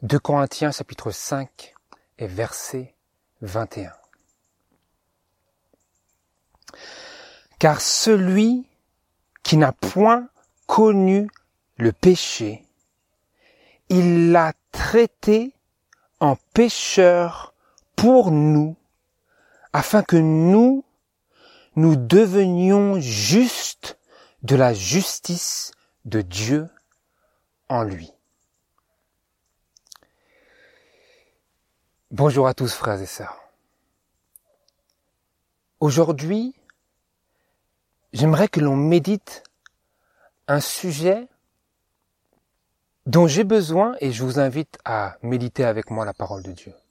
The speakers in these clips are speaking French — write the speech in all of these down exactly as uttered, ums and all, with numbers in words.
deux Corinthiens chapitre cinq et verset vingt et un. Car celui qui n'a point connu le péché, il l'a traité en pécheur pour nous, afin que nous, nous devenions justes de la justice de Dieu en lui. Bonjour à tous frères et sœurs. Aujourd'hui, j'aimerais que l'on médite un sujet dont j'ai besoin et je vous invite à méditer avec moi la parole de Dieu.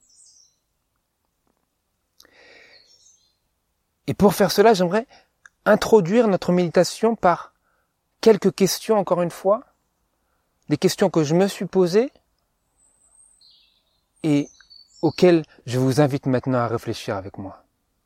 Et pour faire cela, j'aimerais introduire notre méditation par quelques questions, encore une fois, des questions que je me suis posées et auxquelles je vous invite maintenant à réfléchir avec moi.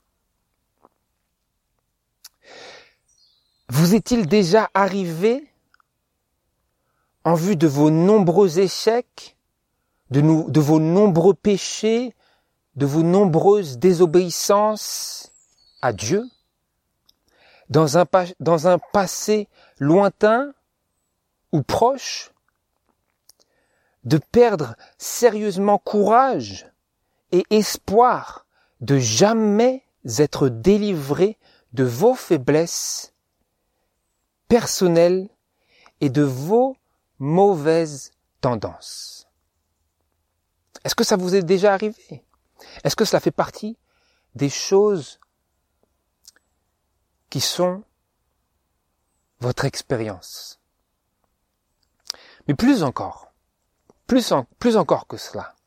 Vous est-il déjà arrivé, en vue de vos nombreux échecs, de, nous, de vos nombreux péchés, de vos nombreuses désobéissances à Dieu, dans un, dans un passé lointain ou proche, de perdre sérieusement courage et espoir de jamais être délivré de vos faiblesses personnelles et de vos mauvaises tendances. Est-ce que ça vous est déjà arrivé? Est-ce que cela fait partie des choses qui sont votre expérience? Mais plus encore, plus, en, plus encore que cela,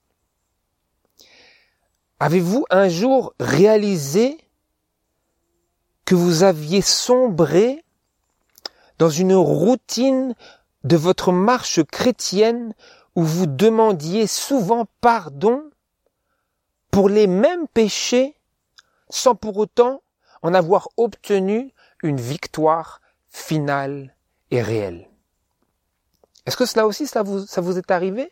avez-vous un jour réalisé que vous aviez sombré dans une routine de votre marche chrétienne où vous demandiez souvent pardon pour les mêmes péchés sans pour autant en avoir obtenu une victoire finale et réelle? Est-ce que cela aussi, ça vous, ça vous est arrivé?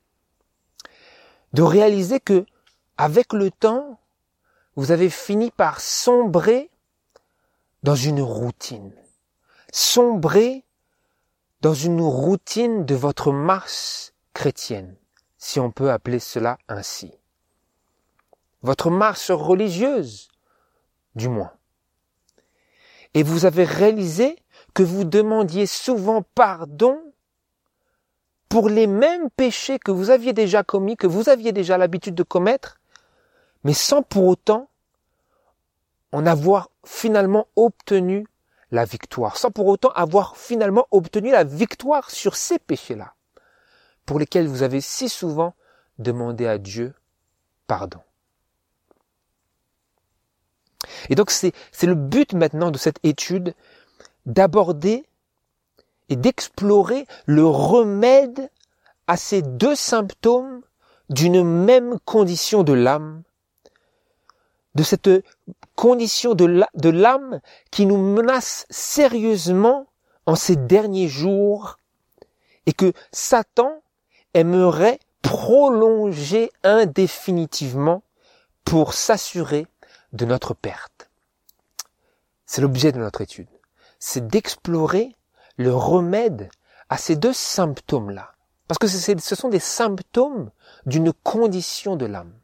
De réaliser que, avec le temps, vous avez fini par sombrer dans une routine. Sombrer dans une routine de votre marche chrétienne, si on peut appeler cela ainsi. Votre marche religieuse, du moins. Et vous avez réalisé que vous demandiez souvent pardon pour les mêmes péchés que vous aviez déjà commis, que vous aviez déjà l'habitude de commettre, mais sans pour autant en avoir finalement obtenu la victoire, sans pour autant avoir finalement obtenu la victoire sur ces péchés-là, pour lesquels vous avez si souvent demandé à Dieu pardon. Et donc c'est, c'est le but maintenant de cette étude, d'aborder et d'explorer le remède à ces deux symptômes d'une même condition de l'âme, de cette condition de, la, de l'âme qui nous menace sérieusement en ces derniers jours et que Satan aimerait prolonger indéfinitivement pour s'assurer de notre perte. C'est l'objet de notre étude. C'est d'explorer le remède à ces deux symptômes-là. Parce que c'est, ce sont des symptômes d'une condition de l'âme.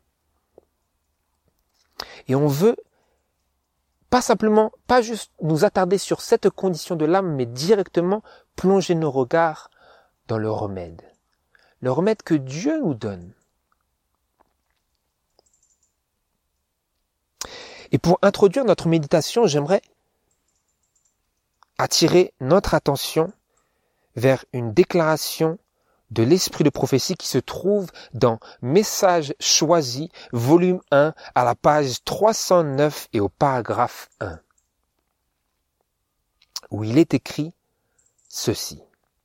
Et on veut pas simplement, pas juste nous attarder sur cette condition de l'âme, mais directement plonger nos regards dans le remède. Le remède que Dieu nous donne. Et pour introduire notre méditation, j'aimerais attirer notre attention vers une déclaration de l'esprit de prophétie qui se trouve dans Messages choisis, volume un, à la page trois cent neuf et au paragraphe un, où il est écrit ceci.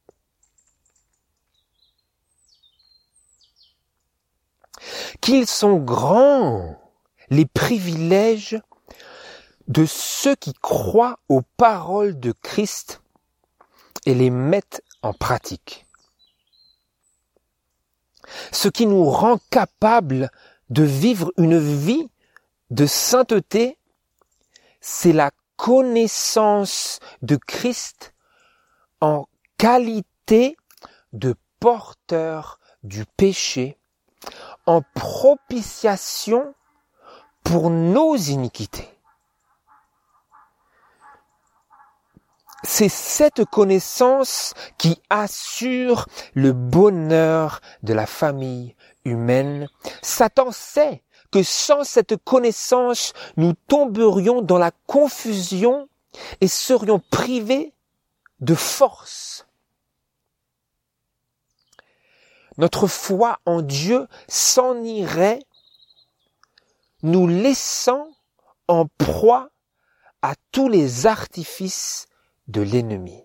Qu'ils sont grands les privilèges de ceux qui croient aux paroles de Christ et les mettent en pratique. ce qui nous rend capables de vivre une vie de sainteté, c'est la connaissance de Christ en qualité de porteur du péché, en propitiation pour nos iniquités. C'est cette connaissance qui assure le bonheur de la famille humaine. Satan sait que sans cette connaissance, nous tomberions dans la confusion et serions privés de force. Notre foi en Dieu s'en irait, nous laissant en proie à tous les artifices de l'ennemi.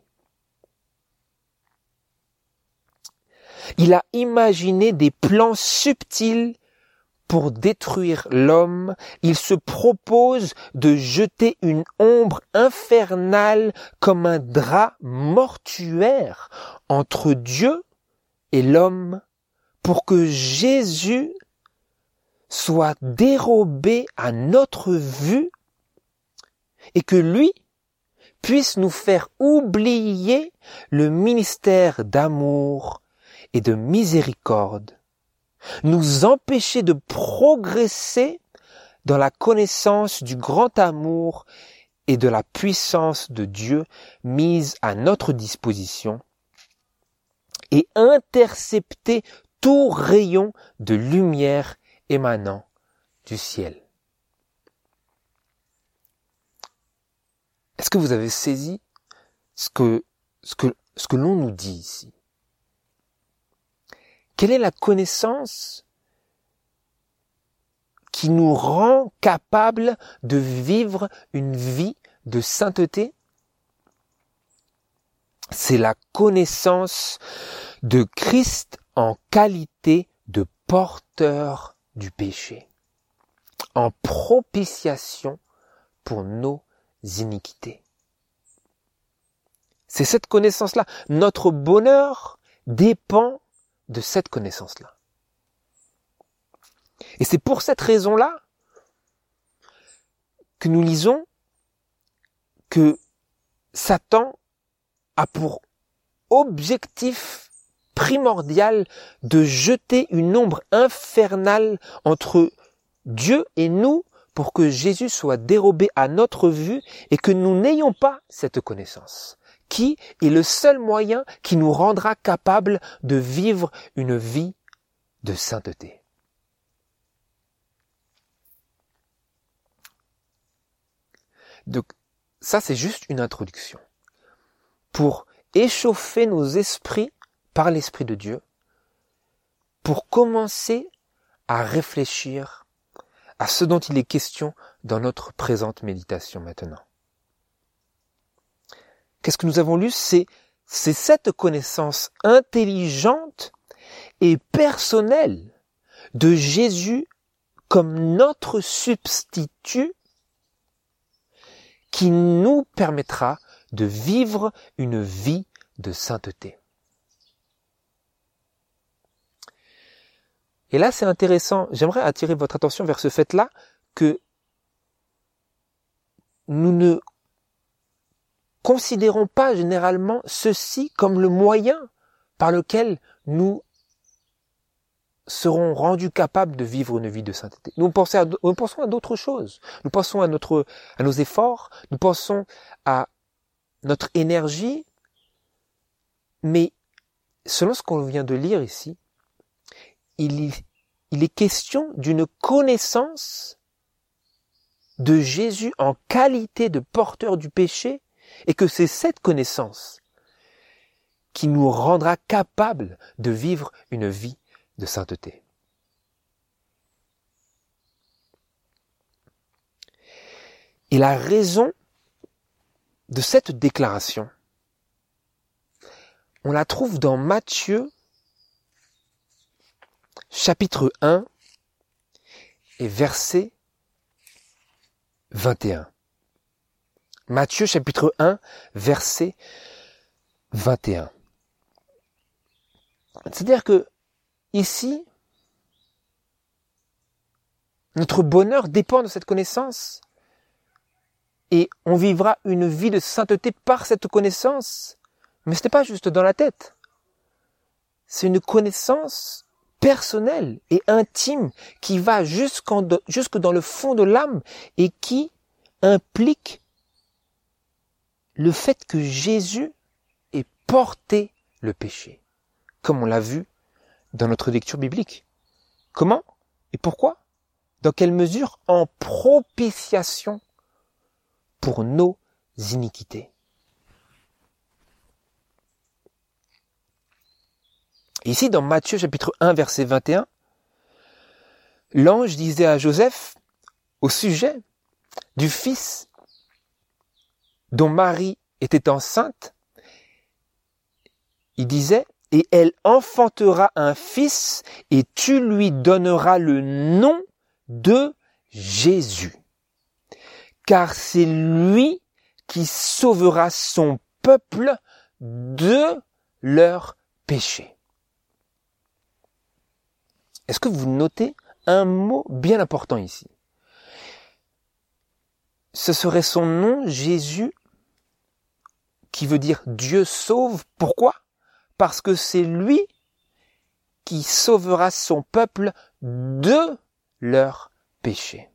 Il a imaginé des plans subtils pour détruire l'homme. Il se propose de jeter une ombre infernale comme un drap mortuaire entre Dieu et l'homme pour que Jésus soit dérobé à notre vue et que lui puisse nous faire oublier le ministère d'amour et de miséricorde, nous empêcher de progresser dans la connaissance du grand amour et de la puissance de Dieu mise à notre disposition et intercepter tout rayon de lumière émanant du ciel. Est-ce que vous avez saisi ce que, ce que, ce que l'on nous dit ici? Quelle est la connaissance qui nous rend capables de vivre une vie de sainteté? C'est la connaissance de Christ en qualité de porteur du péché, en propitiation pour nos iniquités. C'est cette connaissance-là. Notre bonheur dépend de cette connaissance-là. Et c'est pour cette raison-là que nous lisons que Satan a pour objectif primordial de jeter une ombre infernale entre Dieu et nous pour que Jésus soit dérobé à notre vue et que nous n'ayons pas cette connaissance, qui est le seul moyen qui nous rendra capables de vivre une vie de sainteté. Donc, ça c'est juste une introduction pour échauffer nos esprits par l'Esprit de Dieu, pour commencer à réfléchir à ce dont il est question dans notre présente méditation maintenant. Qu'est-ce que nous avons lu? C'est, c'est cette connaissance intelligente et personnelle de Jésus comme notre substitut qui nous permettra de vivre une vie de sainteté. Et là, c'est intéressant, j'aimerais attirer votre attention vers ce fait-là, que nous ne considérons pas généralement ceci comme le moyen par lequel nous serons rendus capables de vivre une vie de sainteté. Nous pensons à, nous pensons à d'autres choses. Nous pensons à, notre, à nos efforts, nous pensons à notre énergie, mais selon ce qu'on vient de lire ici, il, il est question d'une connaissance de Jésus en qualité de porteur du péché, et que c'est cette connaissance qui nous rendra capables de vivre une vie de sainteté. Et la raison de cette déclaration, on la trouve dans Matthieu, chapitre un, et verset vingt et un. Matthieu, chapitre un, verset vingt et un. C'est-à-dire que, ici, Notre bonheur dépend de cette connaissance. Et on vivra une vie de sainteté par cette connaissance. Mais ce n'est pas juste dans la tête. C'est une connaissance personnelle et intime qui va jusqu'en, jusque dans le fond de l'âme et qui implique le fait que Jésus ait porté le péché, comme on l'a vu dans notre lecture biblique. Comment et pourquoi? Dans quelle mesure? En propitiation pour nos iniquités. Et ici, dans Matthieu chapitre un, verset vingt et un, l'ange disait à Joseph, au sujet du fils dont Marie était enceinte, il disait, « Et elle enfantera un fils, et tu lui donneras le nom de Jésus. Car c'est lui qui sauvera son peuple de leurs péchés. » Est-ce que vous notez un mot bien important ici? Ce serait son nom, Jésus, qui veut dire Dieu sauve. Pourquoi? Parce que c'est lui qui sauvera son peuple de leurs péchés.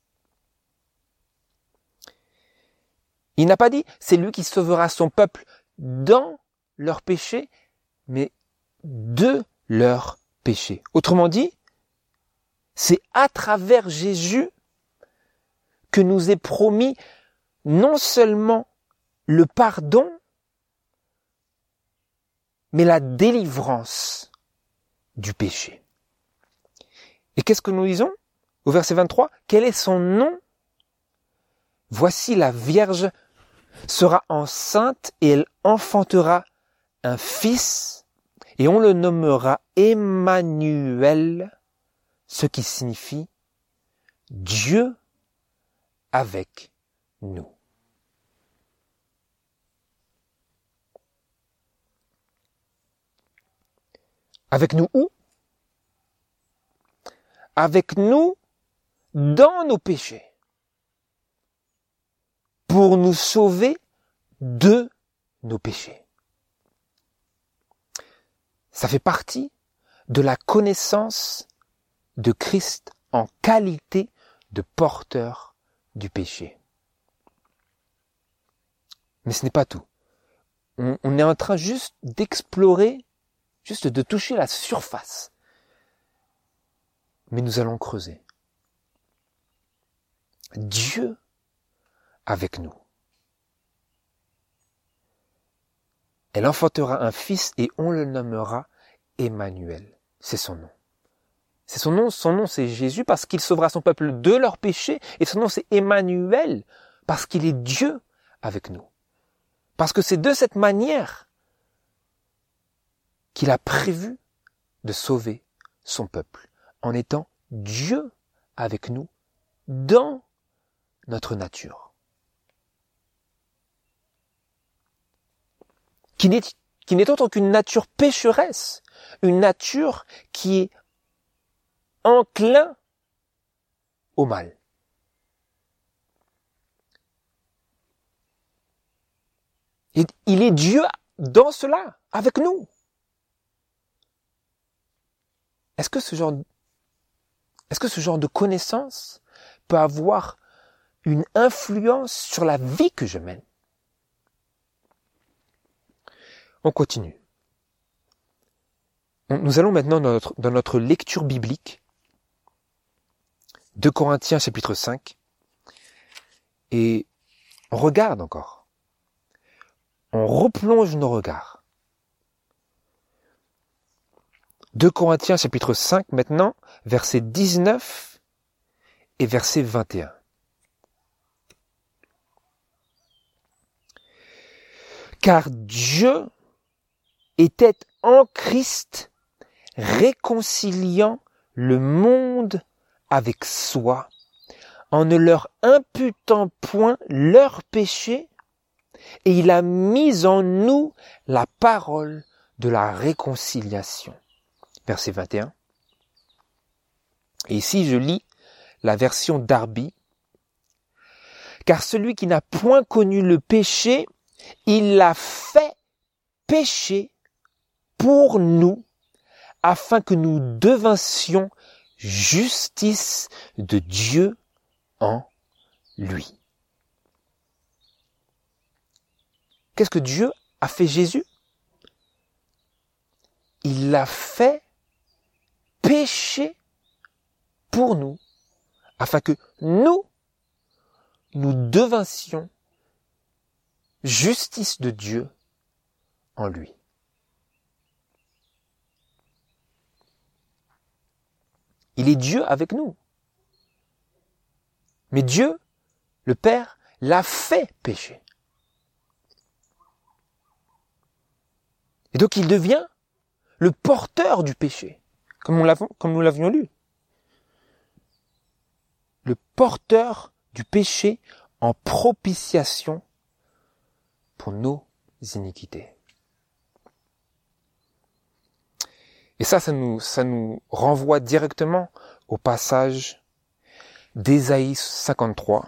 Il n'a pas dit c'est lui qui sauvera son peuple dans leurs péchés, mais de leurs péchés. Autrement dit, c'est à travers Jésus que nous est promis non seulement le pardon, mais la délivrance du péché. Et qu'est-ce que nous lisons au verset vingt-trois? Quel est son nom? Voici la Vierge sera enceinte et elle enfantera un fils et on le nommera Emmanuel, ce qui signifie Dieu avec nous. Avec nous où? Avec nous dans nos péchés. Pour nous sauver de nos péchés. Ça fait partie de la connaissance de Christ en qualité de porteur du péché. Mais ce n'est pas tout. On, on est en train juste d'explorer, juste de toucher la surface. Mais nous allons creuser. Dieu avec nous. Elle enfantera un fils et on le nommera Emmanuel. C'est son nom. C'est son nom, son nom c'est Jésus parce qu'il sauvera son peuple de leurs péchés et son nom c'est Emmanuel parce qu'il est Dieu avec nous. Parce que c'est de cette manière qu'il a prévu de sauver son peuple en étant Dieu avec nous dans notre nature. Qui n'est, qui n'est autre qu'une nature pécheresse, une nature qui est enclin au mal. Et il est Dieu dans cela, avec nous. Est-ce que ce genre, est-ce que ce genre de connaissance peut avoir une influence sur la vie que je mène? On continue. Nous allons maintenant dans notre, dans notre lecture biblique, deux Corinthiens chapitre cinq, et on regarde encore. On replonge nos regards. deux Corinthiens chapitre cinq maintenant, verset dix-neuf et verset vingt et un. Car Dieu était en Christ, réconciliant le monde avec soi, en ne leur imputant point leurs péchés, et il a mis en nous la parole de la réconciliation. Verset vingt et un. Et ici je lis la version Darby. Car celui qui n'a point connu le péché, il l'a fait pécher pour nous, afin que nous devinssions justice de Dieu en lui. Qu'est-ce que Dieu a fait Jésus? Il l'a fait pécher pour nous, afin que nous, nous devinssions justice de Dieu en lui. Il est Dieu avec nous. Mais Dieu, le Père, l'a fait pécher. Et donc il devient le porteur du péché, comme, on l'avons, comme nous l'avions lu. Le porteur du péché en propitiation pour nos iniquités. Et ça, ça nous, ça nous renvoie directement au passage d'Ésaïe cinquante-trois.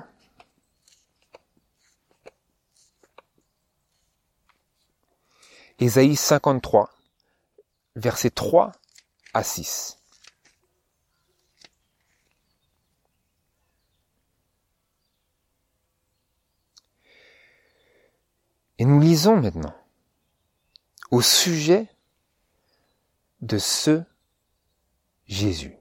Ésaïe cinquante-trois, versets trois à six. Et nous lisons maintenant au sujet de ce Jésus.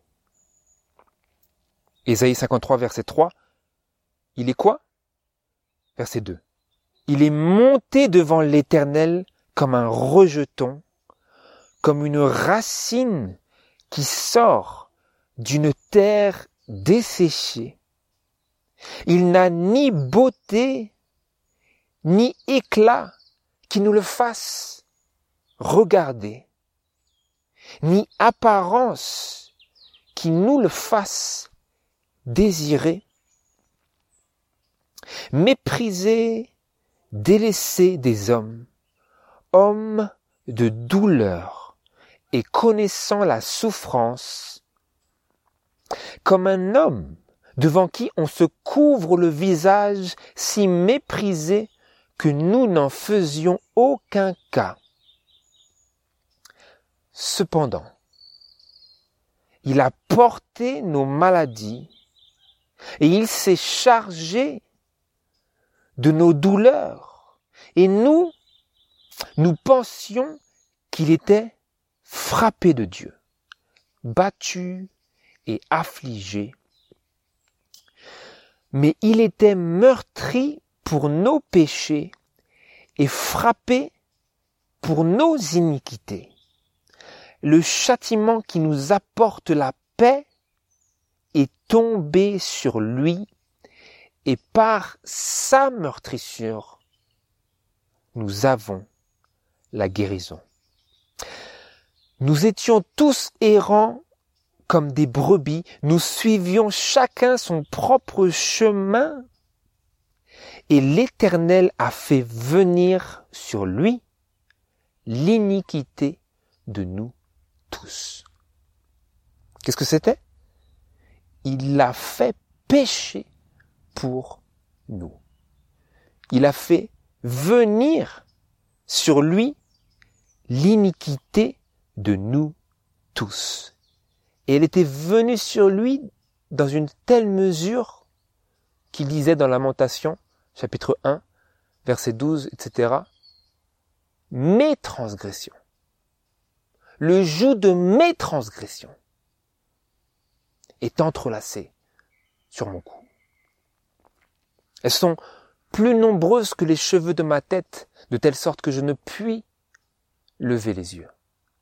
Ésaïe cinquante-trois, verset trois, il est quoi? Verset deux. Il est monté devant l'Éternel comme un rejeton, comme une racine qui sort d'une terre desséchée. Il n'a ni beauté, ni éclat qui nous le fasse regarder, ni apparence qui nous le fasse désirer. Méprisé, délaissé des hommes, homme de douleur et connaissant la souffrance, comme un homme devant qui on se couvre le visage, si méprisé que nous n'en faisions aucun cas. Cependant, il a porté nos maladies et il s'est chargé de nos douleurs. Et nous, nous pensions qu'il était frappé de Dieu, battu et affligé. Mais il était meurtri pour nos péchés et frappé pour nos iniquités. Le châtiment qui nous apporte la paix est tombé sur lui, et par sa meurtrissure, nous avons la guérison. Nous étions tous errants comme des brebis, nous suivions chacun son propre chemin, et l'Éternel a fait venir sur lui l'iniquité de nous tous. Qu'est-ce que c'était? Il l'a fait pécher pour nous. Il a fait venir sur lui l'iniquité de nous tous. Et elle était venue sur lui dans une telle mesure qu'il disait dans Lamentation, chapitre un, verset douze, et cetera, « Mes transgressions, le joug de mes transgressions est entrelacé sur mon cou. Elles sont plus nombreuses que les cheveux de ma tête, de telle sorte que je ne puis lever les yeux. »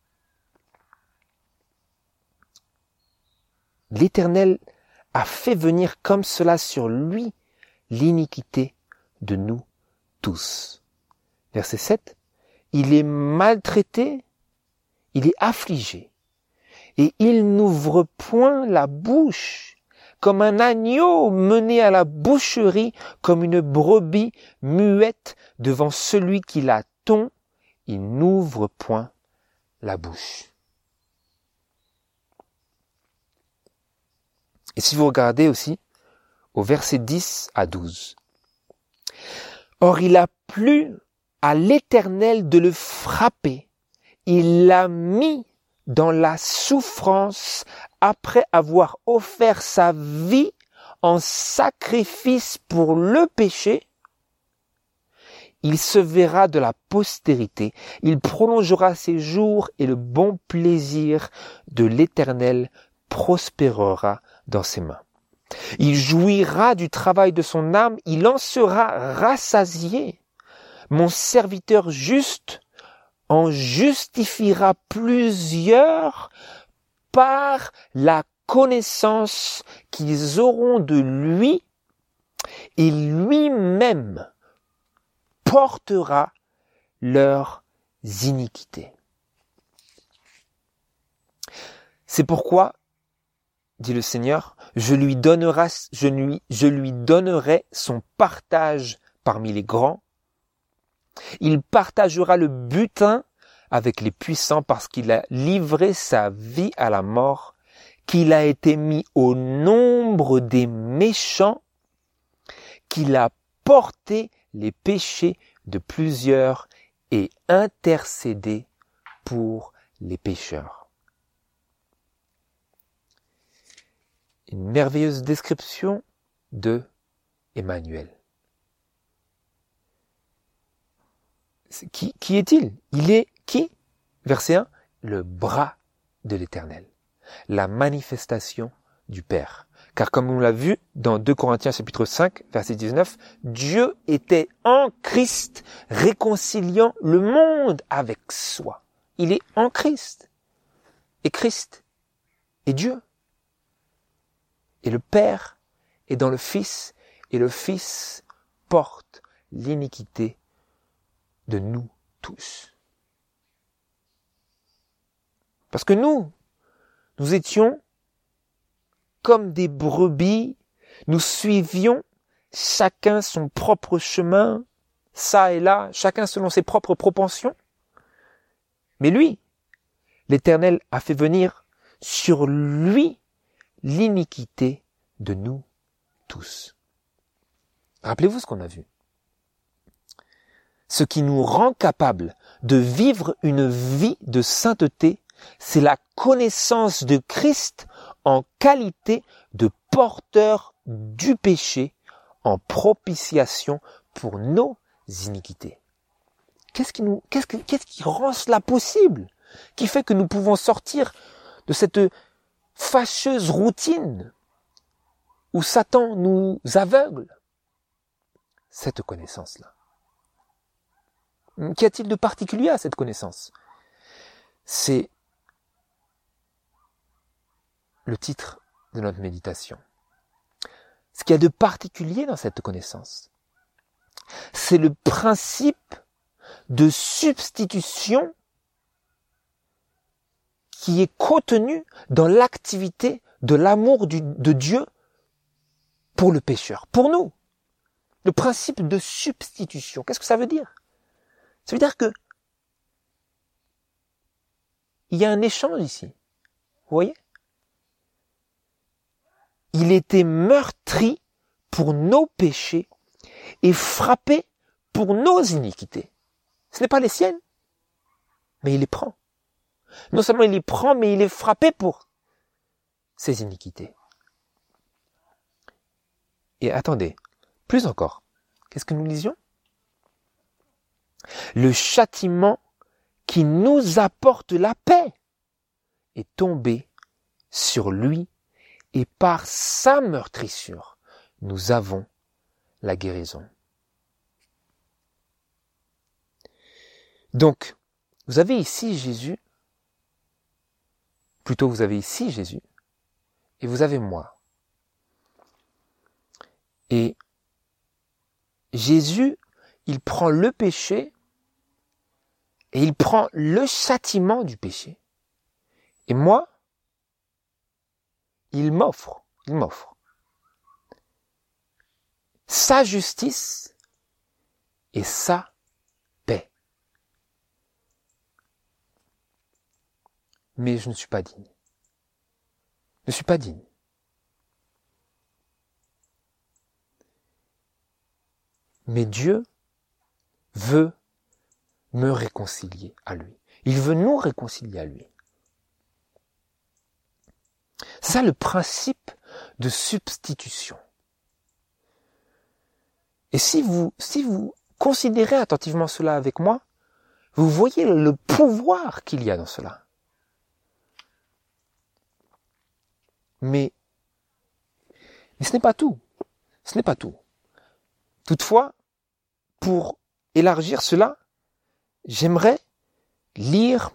L'Éternel a fait venir comme cela sur lui l'iniquité de nous tous. Verset sept. Il est maltraité, il est affligé, et il n'ouvre point la bouche, comme un agneau mené à la boucherie, comme une brebis muette devant celui qui la tond, il n'ouvre point la bouche. Et si vous regardez aussi au verset dix à douze. Or il a plu à l'Éternel de le frapper. Il l'a mis dans la souffrance après avoir offert sa vie en sacrifice pour le péché. Il se verra de la postérité, il prolongera ses jours et le bon plaisir de l'Éternel prospérera dans ses mains. Il jouira du travail de son âme, il en sera rassasié. Mon serviteur juste en justifiera plusieurs par la connaissance qu'ils auront de lui, et lui-même portera leurs iniquités. C'est pourquoi, dit le Seigneur, je lui donnerai, je lui, je lui donnerai son partage parmi les grands. Il partagera le butin avec les puissants parce qu'il a livré sa vie à la mort, qu'il a été mis au nombre des méchants, qu'il a porté les péchés de plusieurs et intercédé pour les pécheurs. Une merveilleuse description de Emmanuel. Qui, qui est-il? Il est qui? Verset un, le bras de l'Éternel, la manifestation du Père. Car comme on l'a vu dans deux Corinthiens chapitre cinq, verset dix-neuf, Dieu était en Christ réconciliant le monde avec soi. Il est en Christ. Et Christ est Dieu. Et le Père est dans le Fils, et le Fils porte l'iniquité de nous tous. Parce que nous, nous étions comme des brebis, nous suivions chacun son propre chemin, ça et là, chacun selon ses propres propensions. Mais lui, l'Éternel a fait venir sur lui l'iniquité de nous tous. Rappelez-vous ce qu'on a vu. Ce qui nous rend capables de vivre une vie de sainteté, c'est la connaissance de Christ en qualité de porteur du péché, en propitiation pour nos iniquités. Qu'est-ce qui nous, qu'est-ce qui, qu'est-ce qui rend cela possible? Qui fait que nous pouvons sortir de cette fâcheuse routine où Satan nous aveugle? Cette connaissance-là. Qu'y a-t-il de particulier à cette connaissance? C'est le titre de notre méditation. Ce qu'il y a de particulier dans cette connaissance, c'est le principe de substitution qui est contenu dans l'activité de l'amour du, de Dieu pour le pécheur, pour nous. Le principe de substitution. Qu'est-ce que ça veut dire? Ça veut dire que il y a un échange ici. Vous voyez? Il était meurtri pour nos péchés et frappé pour nos iniquités. Ce n'est pas les siennes, mais il les prend. Non seulement il les prend, mais il est frappé pour ses iniquités. Et attendez, plus encore, qu'est-ce que nous lisions? Le châtiment qui nous apporte la paix est tombé sur lui et par sa meurtrissure, nous avons la guérison. Donc, vous avez ici Jésus, plutôt vous avez ici Jésus, et vous avez moi. Et Jésus, il prend le péché et il prend le châtiment du péché. Et moi, il m'offre, il m'offre sa justice et sa paix. Mais je ne suis pas digne. Je ne suis pas digne. Mais Dieu veut me réconcilier à lui. Il veut nous réconcilier à lui. C'est ça le principe de substitution. Et si vous, si vous considérez attentivement cela avec moi, vous voyez le pouvoir qu'il y a dans cela. Mais, mais ce n'est pas tout. Ce n'est pas tout. Toutefois, pour élargir cela, j'aimerais lire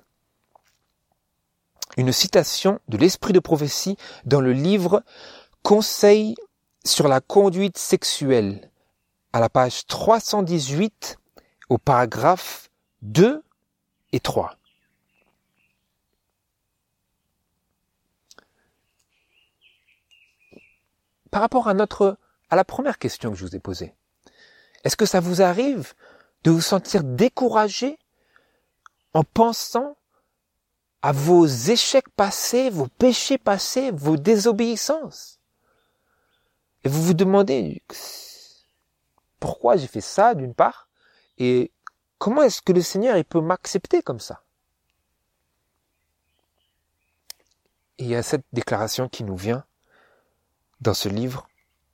une citation de l'Esprit de prophétie dans le livre Conseils sur la conduite sexuelle, à la page trois cent dix-huit, au paragraphe deux et trois. Par rapport à notre, à la première question que je vous ai posée, est-ce que ça vous arrive de vous sentir découragé en pensant à vos échecs passés, vos péchés passés, vos désobéissances? Et vous vous demandez pourquoi j'ai fait ça d'une part, et comment est-ce que le Seigneur il peut m'accepter comme ça? Et il y a cette déclaration qui nous vient dans ce livre.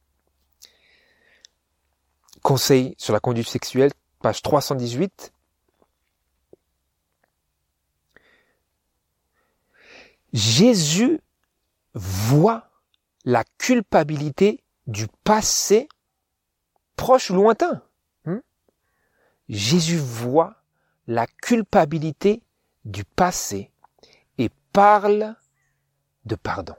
Conseil sur la conduite sexuelle, page trois cent dix-huit. Jésus voit la culpabilité du passé proche ou lointain. Hmm? Jésus voit la culpabilité du passé et parle de pardon.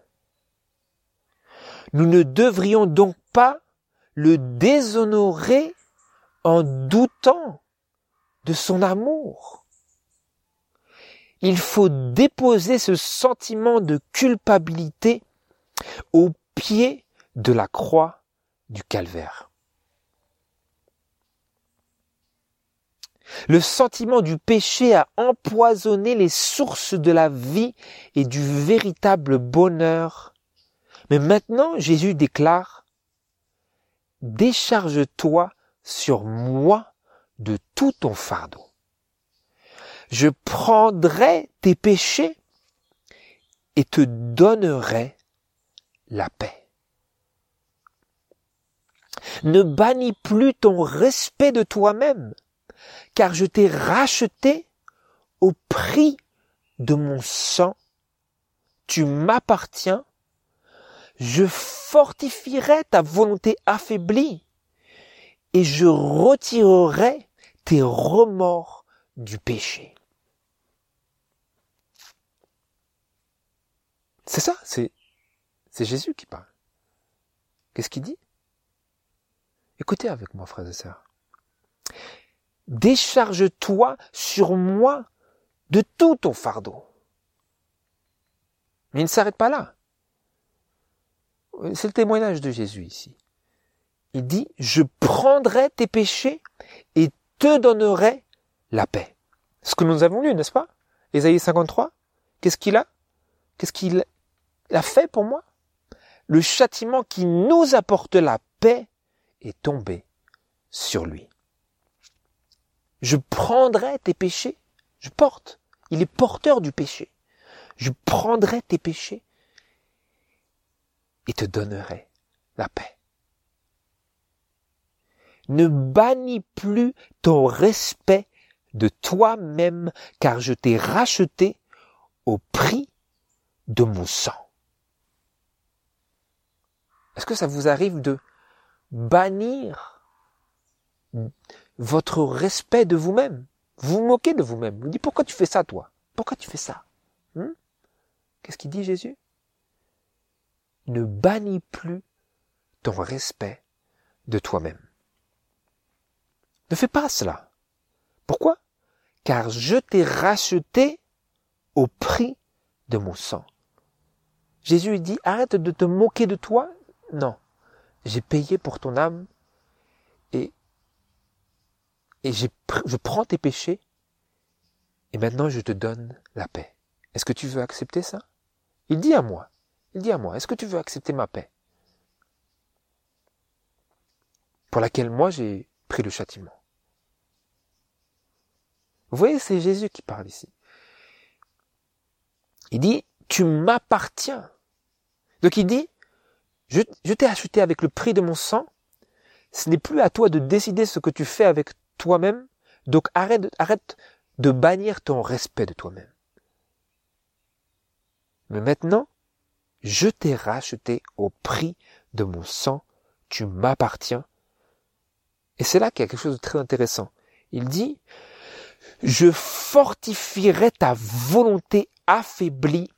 Nous ne devrions donc pas le déshonorer en doutant de son amour. Il faut déposer ce sentiment de culpabilité au pied de la croix du calvaire. Le sentiment du péché a empoisonné les sources de la vie et du véritable bonheur. Mais maintenant, Jésus déclare: « Décharge-toi sur moi de tout ton fardeau. Je prendrai tes péchés et te donnerai la paix. Ne bannis plus ton respect de toi-même, car je t'ai racheté au prix de mon sang. Tu m'appartiens. Je fortifierai ta volonté affaiblie et je retirerai tes remords du péché. » C'est ça, c'est, c'est Jésus qui parle. Qu'est-ce qu'il dit? Écoutez avec moi, frères et sœurs. Décharge-toi sur moi de tout ton fardeau. Mais il ne s'arrête pas là. C'est le témoignage de Jésus ici. Il dit, je prendrai tes péchés et te donnerai la paix. Ce que nous avons lu, n'est-ce pas? Ésaïe cinquante-trois. Qu'est-ce qu'il a? Qu'est-ce qu'il a fait pour moi? Le châtiment qui nous apporte la paix est tombé sur lui. Je prendrai tes péchés. Je porte. Il est porteur du péché. Je prendrai tes péchés et te donnerai la paix. Ne bannis plus ton respect de toi-même, car je t'ai racheté au prix de mon sang. Est-ce que ça vous arrive de bannir votre respect de vous-même? Vous vous moquez de vous-même. Vous dites, pourquoi tu fais ça, toi? Pourquoi tu fais ça? hmm Qu'est-ce qu'il dit, Jésus? Ne bannis plus ton respect de toi-même. Ne fais pas cela. Pourquoi? Car je t'ai racheté au prix de mon sang. Jésus dit, arrête de te moquer de toi. Non, j'ai payé pour ton âme et, et j'ai, je prends tes péchés et maintenant je te donne la paix. Est-ce que tu veux accepter ça? Il dit à moi, il dit à moi, est-ce que tu veux accepter ma paix? Pour laquelle moi j'ai pris le châtiment. Vous voyez, c'est Jésus qui parle ici. Il dit, tu m'appartiens. Donc il dit, je, je t'ai acheté avec le prix de mon sang. Ce n'est plus à toi de décider ce que tu fais avec toi-même. Donc arrête, arrête de bannir ton respect de toi-même. Mais maintenant, je t'ai racheté au prix de mon sang. Tu m'appartiens. Et c'est là qu'il y a quelque chose de très intéressant. Il dit, je fortifierai ta volonté affaiblie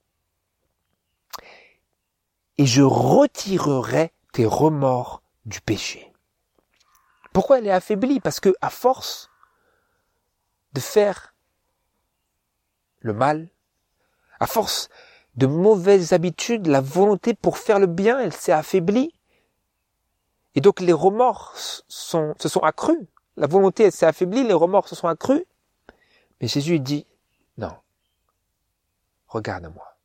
et je retirerai tes remords du péché. Pourquoi elle est affaiblie? Parce que à force de faire le mal, à force de mauvaises habitudes, la volonté pour faire le bien, elle s'est affaiblie. Et donc les remords sont, se sont accrus. La volonté elle s'est affaiblie, les remords se sont accrus. Mais Jésus dit, non, regarde-moi.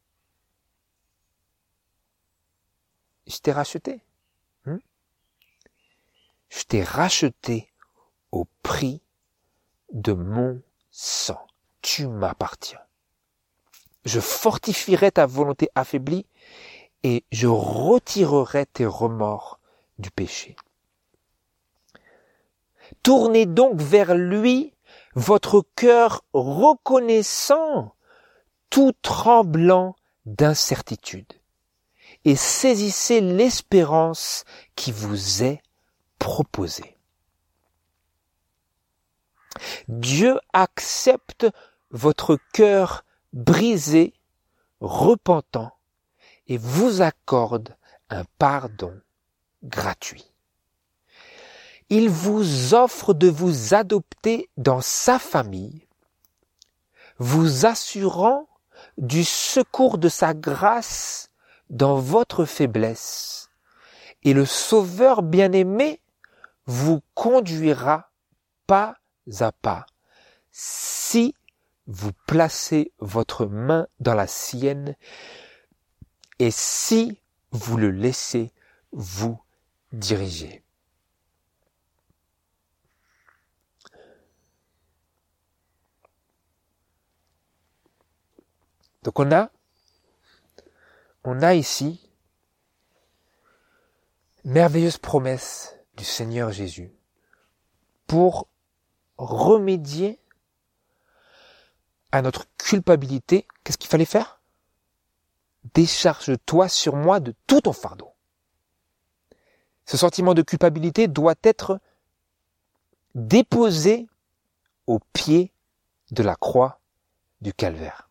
Je t'ai racheté. Hmm? Je t'ai racheté au prix de mon sang. Tu m'appartiens. Je fortifierai ta volonté affaiblie et je retirerai tes remords du péché. Tournez donc vers lui votre cœur reconnaissant, tout tremblant d'incertitude, et saisissez l'espérance qui vous est proposée. Dieu accepte votre cœur brisé, repentant, et vous accorde un pardon gratuit. Il vous offre de vous adopter dans sa famille, vous assurant du secours de sa grâce dans votre faiblesse, et le Sauveur bien-aimé vous conduira pas à pas si vous placez votre main dans la sienne et si vous le laissez vous diriger. Donc on a, on a ici une merveilleuse promesse du Seigneur Jésus pour remédier à notre culpabilité. Qu'est-ce qu'il fallait faire? Décharge-toi sur moi de tout ton fardeau. Ce sentiment de culpabilité doit être déposé au pied de la croix du calvaire.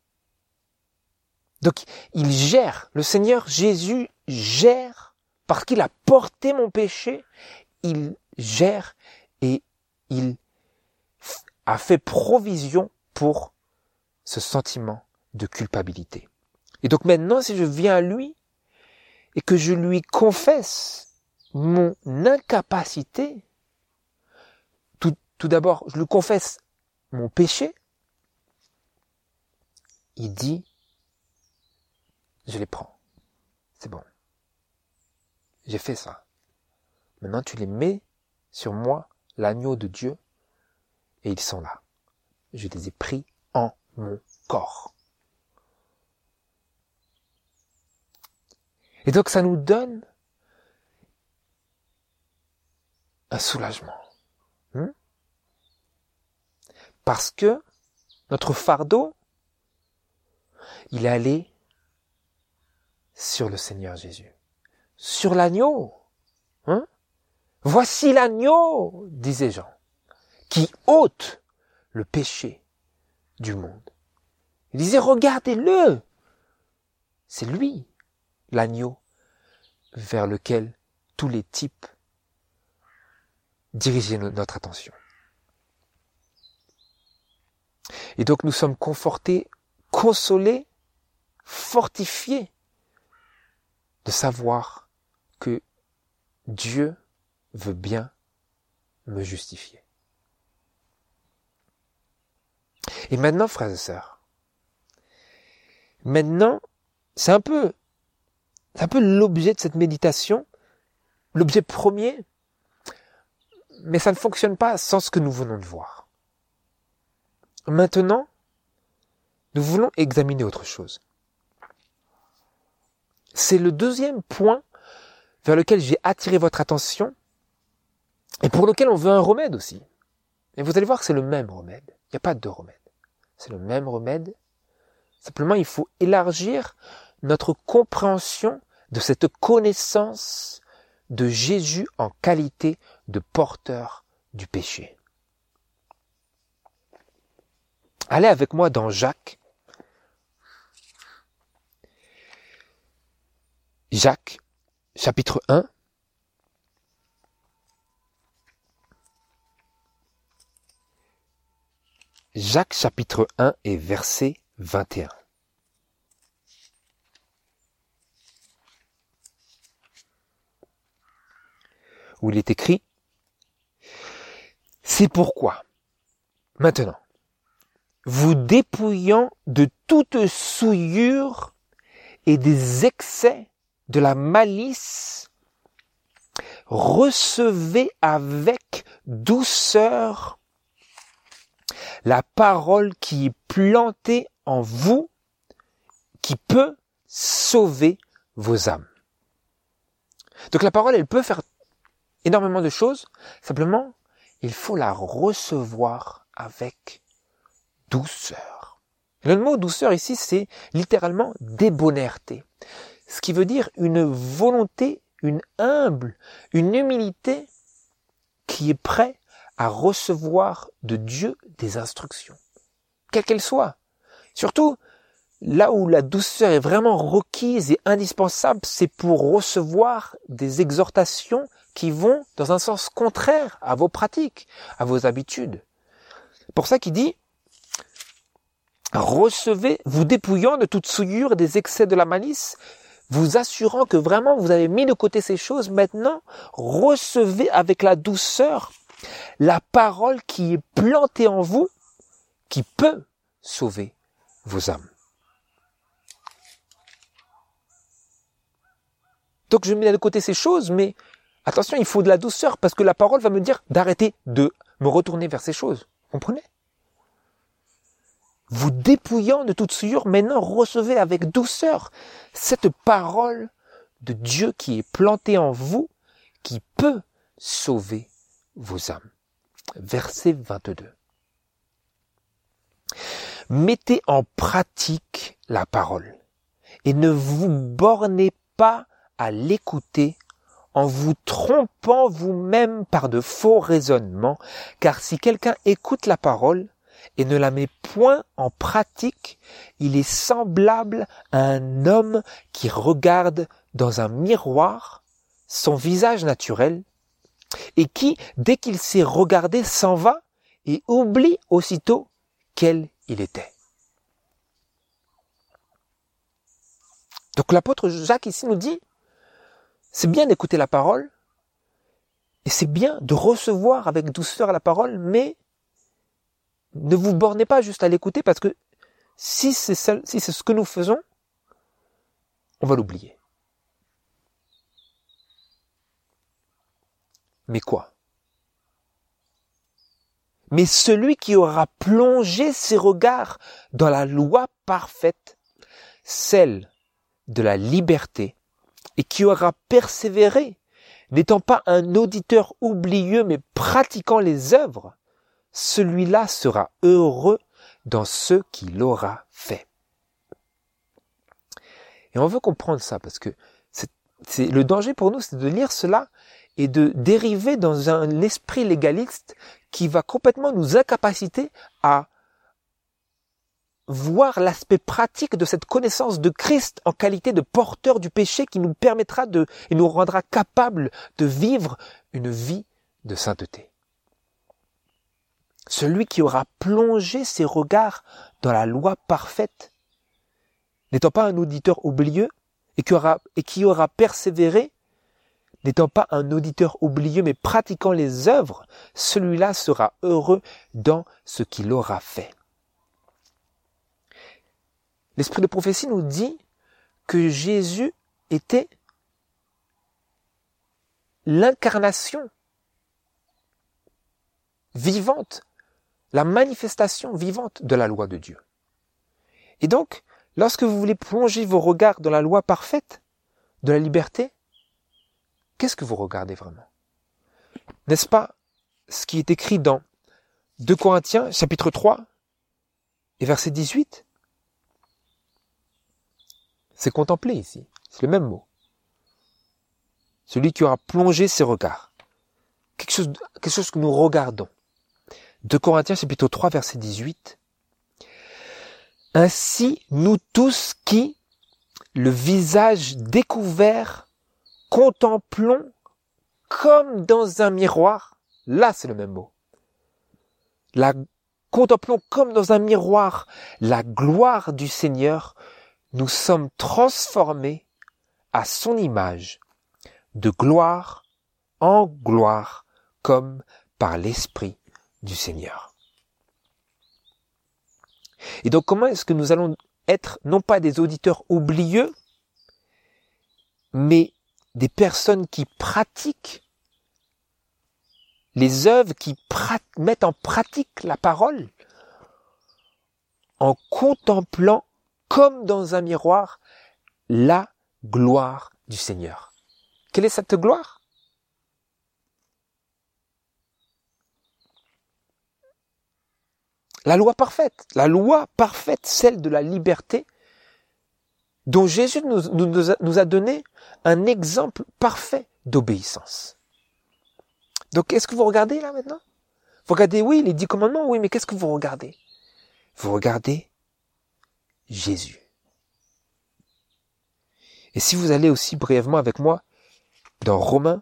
Donc, il gère, le Seigneur Jésus gère, parce qu'il a porté mon péché, il gère et il a fait provision pour ce sentiment de culpabilité. Et donc maintenant, si je viens à lui et que je lui confesse mon incapacité, tout, tout d'abord, je lui confesse mon péché, il dit, je les prends. C'est bon. J'ai fait ça. Maintenant, tu les mets sur moi, l'agneau de Dieu, et ils sont là. Je les ai pris en mon corps. Et donc, ça nous donne un soulagement. Hmm? Parce que notre fardeau, il est allé sur le Seigneur Jésus. Sur l'agneau. Hein? Voici l'agneau, disait Jean, qui ôte le péché du monde. Il disait, regardez-le. C'est lui, l'agneau, vers lequel tous les types dirigeaient notre attention. Et donc nous sommes confortés, consolés, fortifiés de savoir que Dieu veut bien me justifier. Et maintenant, frères et sœurs, maintenant, c'est un peu, c'est un peu l'objet de cette méditation, l'objet premier. Mais ça ne fonctionne pas sans ce que nous venons de voir. Maintenant, nous voulons examiner autre chose. C'est le deuxième point vers lequel j'ai attiré votre attention et pour lequel on veut un remède aussi. Et vous allez voir que c'est le même remède. Il n'y a pas deux remèdes. C'est le même remède. Simplement, il faut élargir notre compréhension de cette connaissance de Jésus en qualité de porteur du péché. Allez avec moi dans Jacques. Jacques, chapitre un. Jacques, chapitre un et verset vingt et un. Où il est écrit, « C'est pourquoi, maintenant, vous dépouillant de toute souillure et des excès de la malice, recevez avec douceur la parole qui est plantée en vous, qui peut sauver vos âmes. » Donc la parole, elle peut faire énormément de choses, simplement, il faut la recevoir avec douceur. Le mot douceur ici, c'est littéralement débonnairté. Ce qui veut dire une volonté, une humble, une humilité qui est prêt à recevoir de Dieu des instructions, quelles qu'elles soient. Surtout, là où la douceur est vraiment requise et indispensable, c'est pour recevoir des exhortations qui vont dans un sens contraire à vos pratiques, à vos habitudes. C'est pour ça qu'il dit, recevez, vous dépouillant de toute souillure et des excès de la malice, vous assurant que vraiment vous avez mis de côté ces choses, maintenant, recevez avec la douceur la parole qui est plantée en vous, qui peut sauver vos âmes. Donc je mets de côté ces choses, mais attention, il faut de la douceur, parce que la parole va me dire d'arrêter de me retourner vers ces choses. Vous comprenez ? Vous dépouillant de toute souillure, maintenant recevez avec douceur cette parole de Dieu qui est plantée en vous, qui peut sauver vos âmes. Verset vingt-deux. Mettez en pratique la parole et ne vous bornez pas à l'écouter en vous trompant vous-même par de faux raisonnements, car si quelqu'un écoute la parole et ne la met point en pratique, il est semblable à un homme qui regarde dans un miroir son visage naturel et qui, dès qu'il s'est regardé, s'en va et oublie aussitôt quel il était. Donc l'apôtre Jacques ici nous dit, c'est bien d'écouter la parole, et c'est bien de recevoir avec douceur la parole, mais ne vous bornez pas juste à l'écouter, parce que si c'est, ça, si c'est ce que nous faisons, on va l'oublier. Mais quoi ? Mais celui qui aura plongé ses regards dans la loi parfaite, celle de la liberté, et qui aura persévéré, n'étant pas un auditeur oublieux, mais pratiquant les œuvres, celui-là sera heureux dans ce qu'il aura fait. Et on veut comprendre ça, parce que c'est, c'est, le danger pour nous, c'est de lire cela et de dériver dans un esprit légaliste qui va complètement nous incapaciter à voir l'aspect pratique de cette connaissance de Christ en qualité de porteur du péché qui nous permettra de, et nous rendra capables de vivre une vie de sainteté. Celui qui aura plongé ses regards dans la loi parfaite, n'étant pas un auditeur oublieux, et qui aura, et qui aura persévéré, n'étant pas un auditeur oublieux, mais pratiquant les œuvres, celui-là sera heureux dans ce qu'il aura fait. L'esprit de prophétie nous dit que Jésus était l'incarnation vivante, la manifestation vivante de la loi de Dieu. Et donc, lorsque vous voulez plonger vos regards dans la loi parfaite de la liberté, qu'est-ce que vous regardez vraiment? N'est-ce pas ce qui est écrit dans deux Corinthiens, chapitre trois, et verset dix-huit? C'est contempler ici, c'est le même mot. Celui qui aura plongé ses regards. Quelque chose, quelque chose que nous regardons. deux Corinthiens, chapitre trois, verset dix-huit. Ainsi, nous tous qui, le visage découvert, contemplons comme dans un miroir. Là, c'est le même mot. La, contemplons comme dans un miroir la gloire du Seigneur. Nous sommes transformés à son image, de gloire en gloire, comme par l'Esprit du Seigneur. Et donc, comment est-ce que nous allons être, non pas des auditeurs oublieux, mais des personnes qui pratiquent les œuvres, qui prat- mettent en pratique la parole, en contemplant, comme dans un miroir, la gloire du Seigneur. Quelle est cette gloire? La loi parfaite, la loi parfaite, celle de la liberté, dont Jésus nous, nous, nous a donné un exemple parfait d'obéissance. Donc, est-ce que vous regardez là maintenant? Vous regardez, oui, les dix commandements, oui, mais qu'est-ce que vous regardez? Vous regardez Jésus. Et si vous allez aussi brièvement avec moi dans Romains,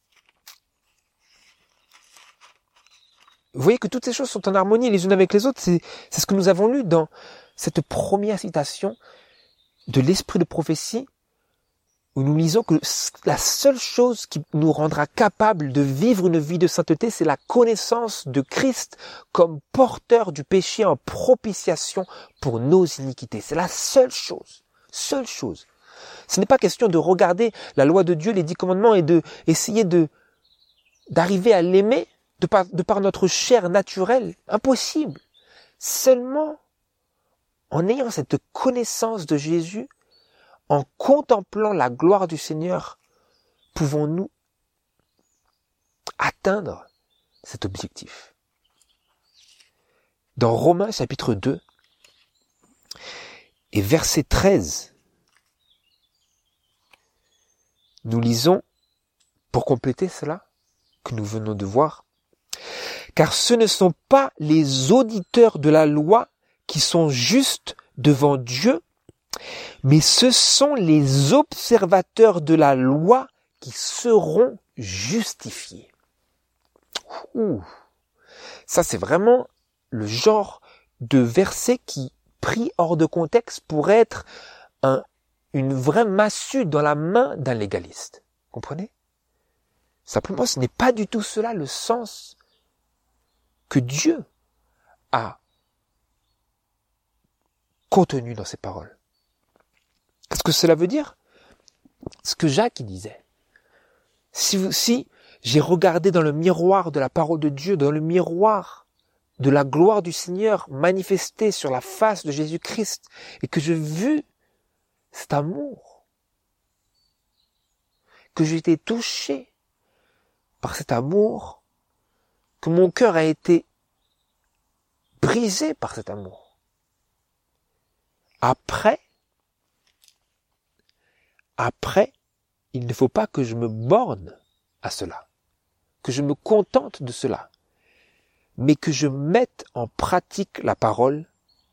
vous voyez que toutes ces choses sont en harmonie les unes avec les autres. C'est, c'est ce que nous avons lu dans cette première citation de l'esprit de prophétie, où nous lisons que la seule chose qui nous rendra capable de vivre une vie de sainteté, c'est la connaissance de Christ comme porteur du péché en propitiation pour nos iniquités. C'est la seule chose, seule chose. Ce n'est pas question de regarder la loi de Dieu, les dix commandements, et de essayer de d'arriver à l'aimer de par, de par notre chair naturelle. Impossible. Seulement en ayant cette connaissance de Jésus, en contemplant la gloire du Seigneur, pouvons-nous atteindre cet objectif. Dans Romains chapitre deux et verset treize, nous lisons, pour compléter cela que nous venons de voir, « Car ce ne sont pas les auditeurs de la loi qui sont justes devant Dieu, mais ce sont les observateurs de la loi qui seront justifiés. » Ouh. Ça, c'est vraiment le genre de verset qui, pris hors de contexte, pourrait être un, une vraie massue dans la main d'un légaliste. Comprenez? Simplement, ce n'est pas du tout cela le sens que Dieu a contenu dans ses paroles. Qu'est-ce que cela veut dire? Ce que Jacques disait. Si, vous, si j'ai regardé dans le miroir de la parole de Dieu, dans le miroir de la gloire du Seigneur manifestée sur la face de Jésus-Christ, et que j'ai vu cet amour, que j'ai été touché par cet amour, que mon cœur a été brisé par cet amour. Après, après, il ne faut pas que je me borne à cela, que je me contente de cela, mais que je mette en pratique la parole.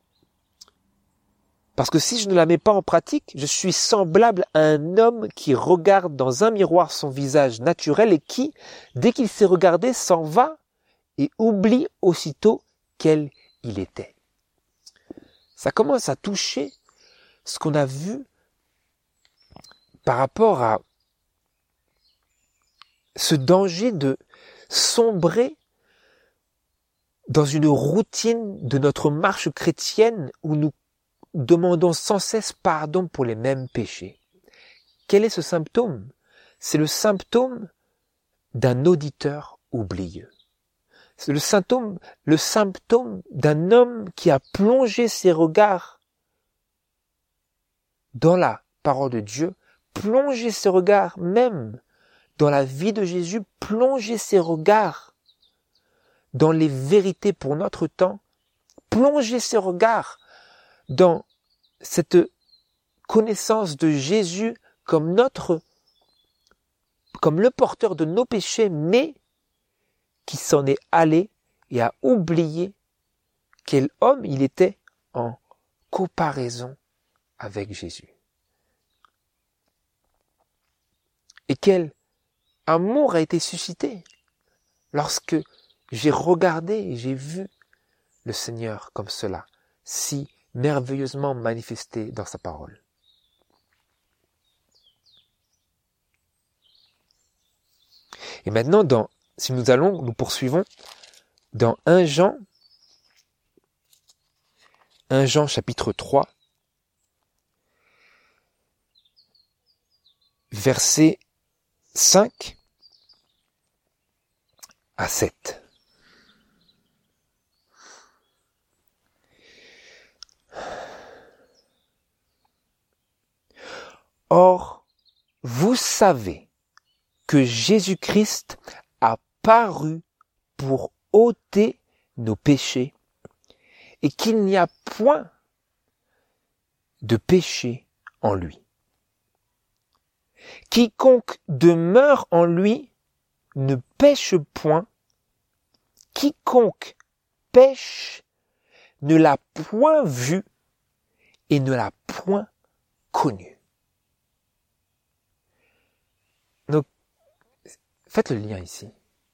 Parce que si je ne la mets pas en pratique, je suis semblable à un homme qui regarde dans un miroir son visage naturel et qui, dès qu'il s'est regardé, s'en va et oublie aussitôt quel il était. Ça commence à toucher ce qu'on a vu par rapport à ce danger de sombrer dans une routine de notre marche chrétienne où nous demandons sans cesse pardon pour les mêmes péchés. Quel est ce symptôme? C'est le symptôme d'un auditeur oublieux. C'est le symptôme, le symptôme d'un homme qui a plongé ses regards dans la parole de Dieu, plongé ses regards même dans la vie de Jésus, plongé ses regards dans les vérités pour notre temps, plongé ses regards dans cette connaissance de Jésus comme notre, comme le porteur de nos péchés, mais qui s'en est allé et a oublié quel homme il était en comparaison avec Jésus. Et quel amour a été suscité lorsque j'ai regardé et j'ai vu le Seigneur comme cela, si merveilleusement manifesté dans sa parole. Et maintenant, dans, si nous allons, nous poursuivons dans un Jean, un Jean chapitre trois, versets cinq à sept. Or, vous savez que Jésus-Christ a paru pour ôter nos péchés et qu'il n'y a point de péché en lui. Quiconque demeure en lui ne pêche point. Quiconque pêche ne l'a point vu et ne l'a point connu. Donc, faites le lien ici.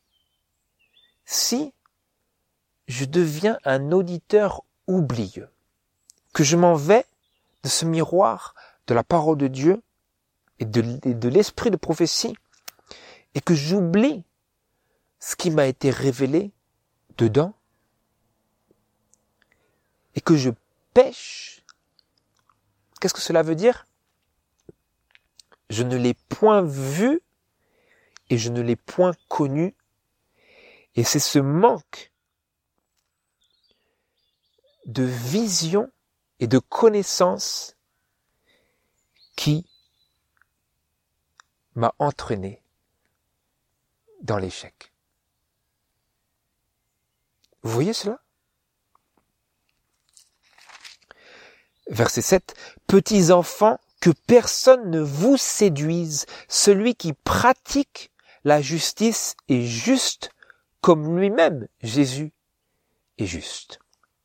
Si je deviens un auditeur oublieux, que je m'en vais de ce miroir de la parole de Dieu et de, et de l'esprit de prophétie, et que j'oublie ce qui m'a été révélé dedans, et que je pêche, qu'est-ce que cela veut dire? Je ne l'ai point vu et je ne l'ai point connu, et c'est ce manque de vision et de connaissance qui m'a entraîné dans l'échec. Vous voyez cela? Verset sept. Petits enfants, que personne ne vous séduise. Celui qui pratique la justice est juste comme lui-même, Jésus, est juste.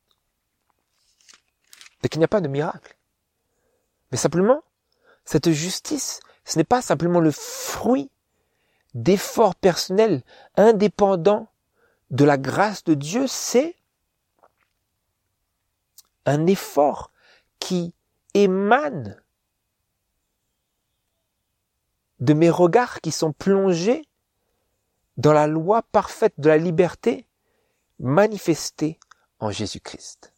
Donc il n'y a pas de miracle. Mais simplement, cette justice, ce n'est pas simplement le fruit d'efforts personnels indépendants de la grâce de Dieu, c'est un effort qui émane de mes regards qui sont plongés dans la loi parfaite de la liberté manifestée en Jésus-Christ.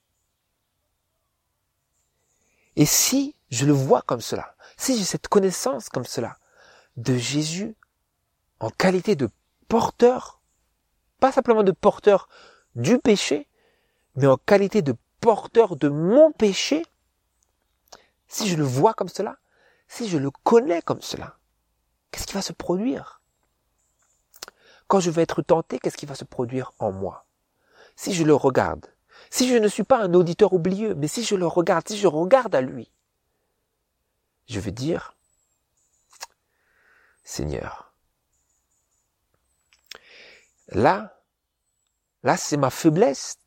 Et si je le vois comme cela, si j'ai cette connaissance comme cela de Jésus en qualité de porteur, pas simplement de porteur du péché, mais en qualité de porteur de mon péché, si je le vois comme cela, si je le connais comme cela, qu'est-ce qui va se produire? Quand je vais être tenté, qu'est-ce qui va se produire en moi? Si je le regarde, si je ne suis pas un auditeur oublieux, mais si je le regarde, si je regarde à lui, je vais dire, Seigneur, là, là c'est ma faiblesse,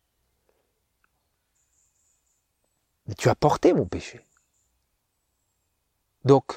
mais tu as porté mon péché. Donc,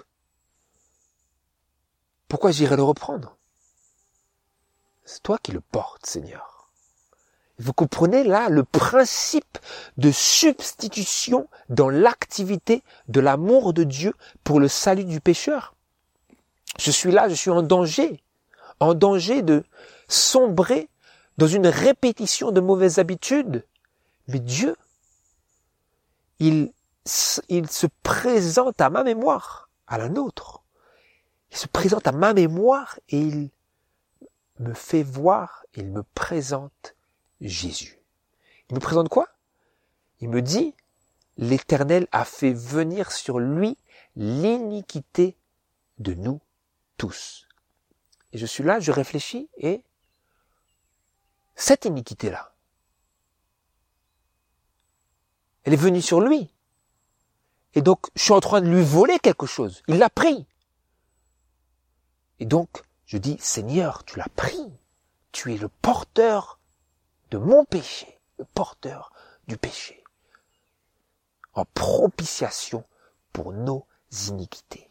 pourquoi j'irai le reprendre? C'est toi qui le portes, Seigneur. Vous comprenez là le principe de substitution dans l'activité de l'amour de Dieu pour le salut du pécheur. Je suis là, je suis en danger, en danger de sombrer dans une répétition de mauvaises habitudes. Mais Dieu, il, il se présente à ma mémoire, à la nôtre. Il se présente à ma mémoire et il me fait voir, il me présente Jésus. Il me présente quoi? Il me dit, l'Éternel a fait venir sur lui l'iniquité de nous tous. Et je suis là, je réfléchis, et cette iniquité-là, elle est venue sur lui. Et donc, je suis en train de lui voler quelque chose. Il l'a pris. Et donc, je dis, Seigneur, tu l'as pris. Tu es le porteur de mon péché, le porteur du péché, en propitiation pour nos iniquités.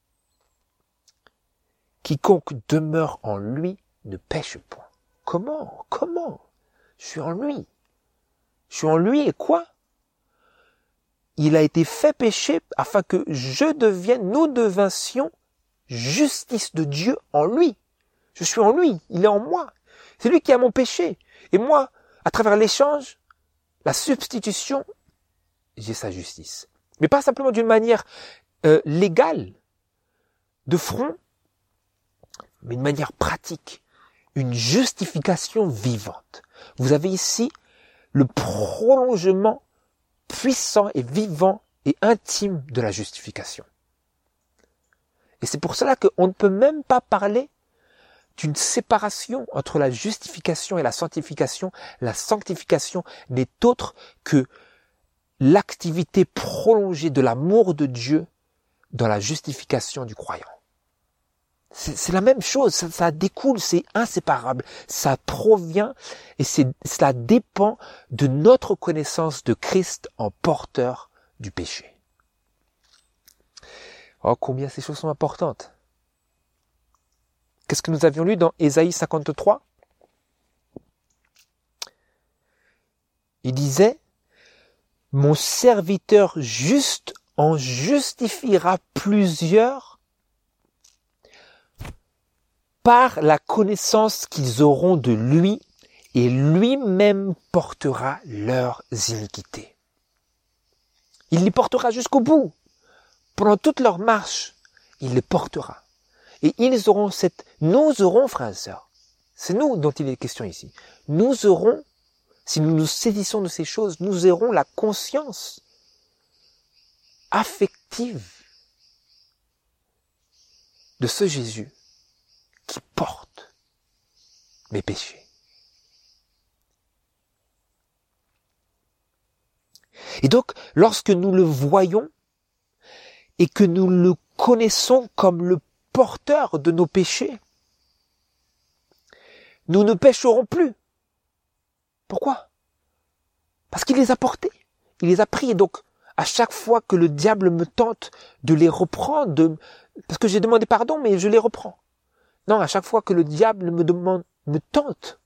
Quiconque demeure en lui ne pêche point. Comment? Comment? Je suis en lui. Je suis en lui et quoi? Il a été fait péché afin que je devienne, nous devinssions justice de Dieu en lui. Je suis en lui, il est en moi. C'est lui qui a mon péché. Et moi, à travers l'échange, la substitution, j'ai sa justice. Mais pas simplement d'une manière euh, légale, de front, mais d'une manière pratique. Une justification vivante. Vous avez ici le prolongement puissant et vivant et intime de la justification. Et c'est pour cela qu'on ne peut même pas parler d'une séparation entre la justification et la sanctification. La sanctification n'est autre que l'activité prolongée de l'amour de Dieu dans la justification du croyant. C'est, c'est la même chose, ça, ça découle, c'est inséparable. Ça provient et c'est, cela dépend de notre connaissance de Christ en porteur du péché. Oh, combien ces choses sont importantes. Qu'est-ce que nous avions lu dans Ésaïe cinquante-trois? Il disait, « Mon serviteur juste en justifiera plusieurs par la connaissance qu'ils auront de lui, et lui-même portera leurs iniquités. » Il les portera jusqu'au bout. Pendant toute leur marche, il les portera. Et ils auront cette, nous aurons, frères et sœurs, c'est nous dont il est question ici, nous aurons, si nous nous saisissons de ces choses, nous aurons la conscience affective de ce Jésus qui porte mes péchés. Et donc, lorsque nous le voyons et que nous le connaissons comme le porteur de nos péchés, nous ne pécherons plus. Pourquoi? Parce qu'il les a portés, il les a pris. Et donc, à chaque fois que le diable me tente de les reprendre, de... parce que j'ai demandé pardon, mais je les reprends. Non, à chaque fois que le diable me demande, me tente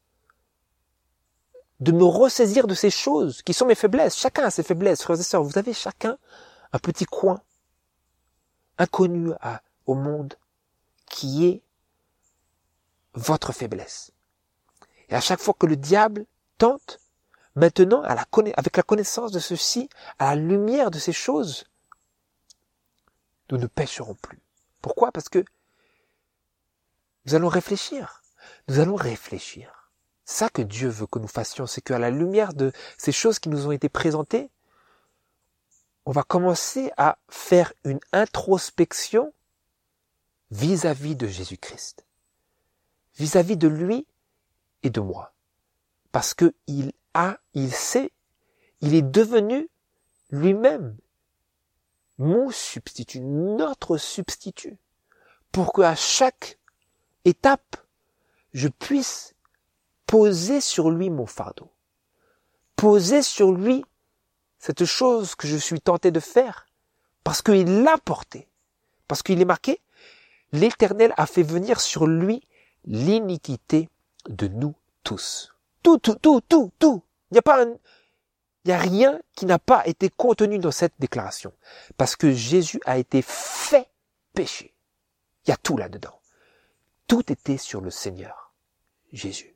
de me ressaisir de ces choses qui sont mes faiblesses. Chacun a ses faiblesses, frères et sœurs. Vous avez chacun un petit coin inconnu à, au monde qui est votre faiblesse. Et à chaque fois que le diable tente, maintenant, à la conna- avec la connaissance de ceci, à la lumière de ces choses, nous ne pécherons plus. Pourquoi? Parce que nous allons réfléchir. Nous allons réfléchir. C'est ça que Dieu veut que nous fassions, c'est qu'à la lumière de ces choses qui nous ont été présentées, on va commencer à faire une introspection vis-à-vis de Jésus-Christ, vis-à-vis de lui et de moi. Parce que il a, il sait, il est devenu lui-même mon substitut, notre substitut, pour qu'à chaque étape, je puisse poser sur lui mon fardeau, poser sur lui cette chose que je suis tenté de faire, parce qu'il l'a porté, parce qu'il est marqué, l'Éternel a fait venir sur lui l'iniquité de nous tous. Tout, tout, tout, tout, tout. Il n'y a pas un, il n'y a rien qui n'a pas été contenu dans cette déclaration, parce que Jésus a été fait péché. Il y a tout là-dedans. Tout était sur le Seigneur, Jésus.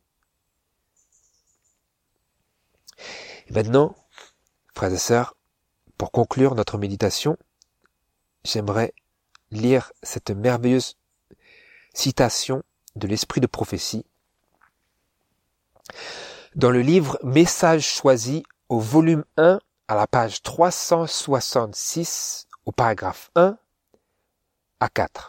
Et maintenant, frères et sœurs, pour conclure notre méditation, j'aimerais lire cette merveilleuse citation de l'esprit de prophétie dans le livre Message choisi au volume un à la page trois cent soixante-six au paragraphe un à quatre.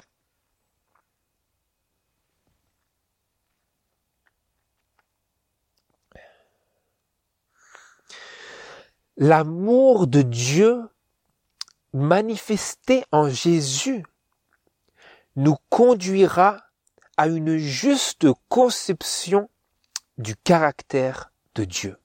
L'amour de Dieu manifesté en Jésus nous conduira à une juste conception du caractère de Dieu.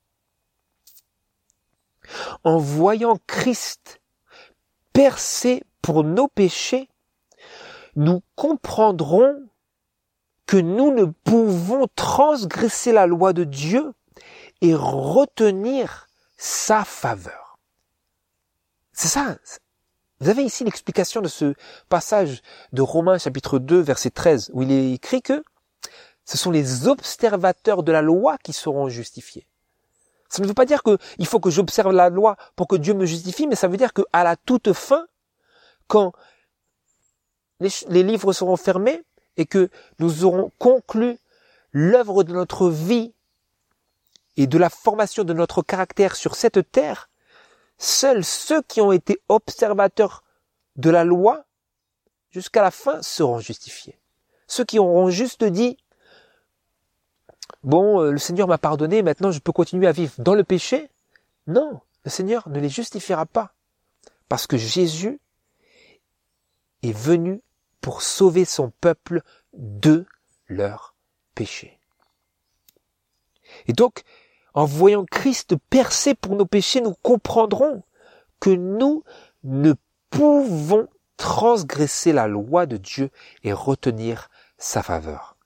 En voyant Christ percé pour nos péchés, nous comprendrons que nous ne pouvons transgresser la loi de Dieu et retenir sa faveur. C'est ça. Vous avez ici l'explication de ce passage de Romains chapitre deux verset treize où il est écrit que ce sont les observateurs de la loi qui seront justifiés. Ça ne veut pas dire qu'il faut que j'observe la loi pour que Dieu me justifie, mais ça veut dire qu'à la toute fin, quand les, les livres seront fermés et que nous aurons conclu l'œuvre de notre vie et de la formation de notre caractère sur cette terre, seuls ceux qui ont été observateurs de la loi jusqu'à la fin seront justifiés. Ceux qui auront juste dit « Bon, le Seigneur m'a pardonné, maintenant je peux continuer à vivre dans le péché », non, le Seigneur ne les justifiera pas. Parce que Jésus est venu pour sauver son peuple de leurs péchés. Et donc, en voyant Christ percé pour nos péchés, nous comprendrons que nous ne pouvons transgresser la loi de Dieu et retenir sa faveur.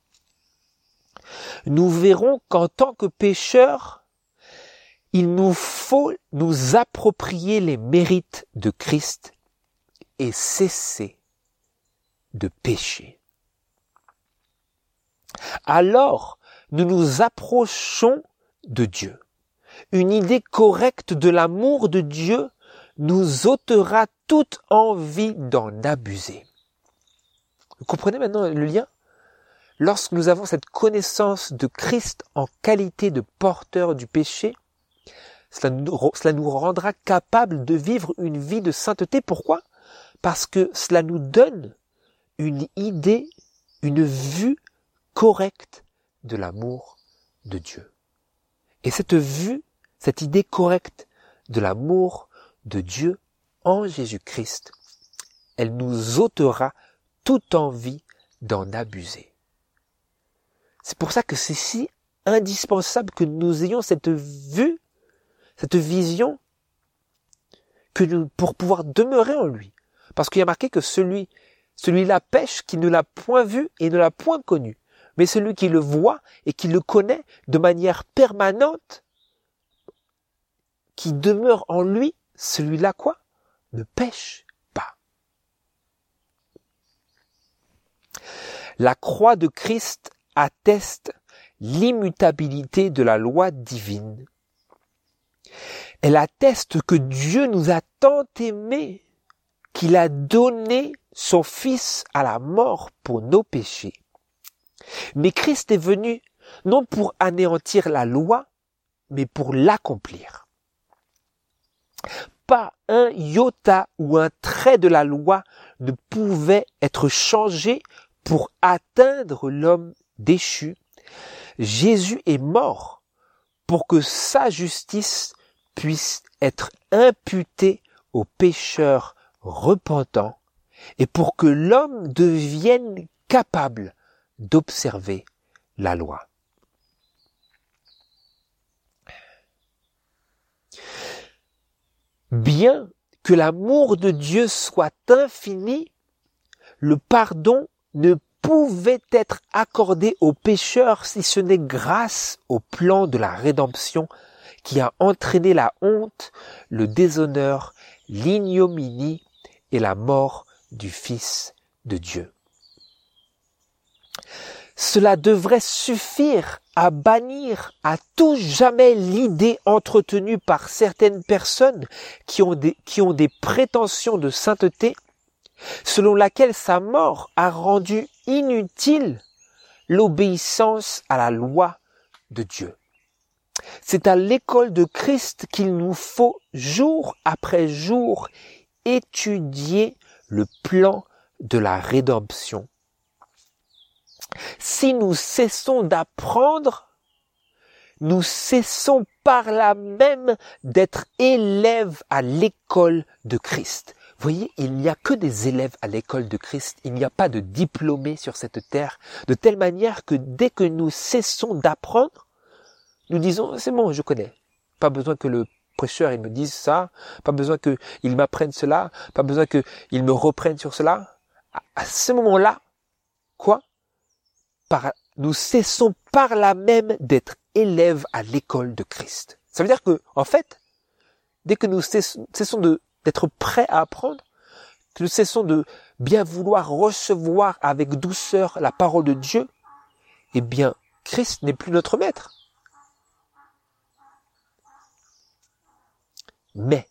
Nous verrons qu'en tant que pécheurs, il nous faut nous approprier les mérites de Christ et cesser de pécher. Alors, nous nous approchons de Dieu. Une idée correcte de l'amour de Dieu nous ôtera toute envie d'en abuser. Vous comprenez maintenant le lien? Lorsque nous avons cette connaissance de Christ en qualité de porteur du péché, cela nous, cela nous rendra capables de vivre une vie de sainteté. Pourquoi? Parce que cela nous donne une idée, une vue correcte de l'amour de Dieu. Et cette vue, cette idée correcte de l'amour de Dieu en Jésus-Christ, elle nous ôtera toute envie d'en abuser. C'est pour ça que c'est si indispensable que nous ayons cette vue, cette vision, que nous, pour pouvoir demeurer en lui. Parce qu'il y a marqué que celui, celui-là pêche qui ne l'a point vu et ne l'a point connu. Mais celui qui le voit et qui le connaît de manière permanente, qui demeure en lui, celui-là quoi? Ne pêche pas. La croix de Christ atteste l'immutabilité de la loi divine. Elle atteste que Dieu nous a tant aimés qu'il a donné son Fils à la mort pour nos péchés. Mais Christ est venu non pour anéantir la loi, mais pour l'accomplir. Pas un iota ou un trait de la loi ne pouvait être changé pour atteindre l'homme déchu. Jésus est mort pour que sa justice puisse être imputée aux pécheurs repentants et pour que l'homme devienne capable d'observer la loi. Bien que l'amour de Dieu soit infini, le pardon ne pouvait être accordé aux pécheurs si ce n'est grâce au plan de la rédemption qui a entraîné la honte, le déshonneur, l'ignominie et la mort du Fils de Dieu. Cela devrait suffire à bannir à tout jamais l'idée entretenue par certaines personnes qui ont des, qui ont des prétentions de sainteté, selon laquelle sa mort a rendu inutile l'obéissance à la loi de Dieu. C'est à l'école de Christ qu'il nous faut jour après jour étudier le plan de la rédemption. Si nous cessons d'apprendre, nous cessons par là même d'être élèves à l'école de Christ. Vous voyez, il n'y a que des élèves à l'école de Christ, il n'y a pas de diplômés sur cette terre, de telle manière que dès que nous cessons d'apprendre, nous disons, c'est bon, je connais. Pas besoin que le prêcheur il me dise ça, pas besoin qu'il m'apprenne cela, pas besoin qu'il me reprenne sur cela. À, à ce moment-là, quoi par, nous cessons par là même d'être élèves à l'école de Christ. Ça veut dire que, en fait, dès que nous cessons, cessons de, d'être prêts à apprendre, que nous cessons de bien vouloir recevoir avec douceur la parole de Dieu, eh bien, Christ n'est plus notre maître. Mais,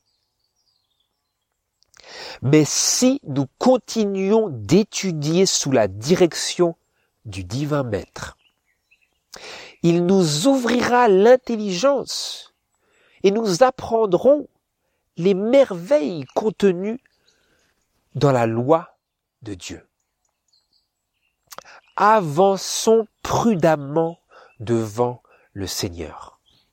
mais si nous continuons d'étudier sous la direction du divin maître, il nous ouvrira l'intelligence et nous apprendrons les merveilles contenues dans la loi de Dieu. Avançons prudemment devant le Seigneur.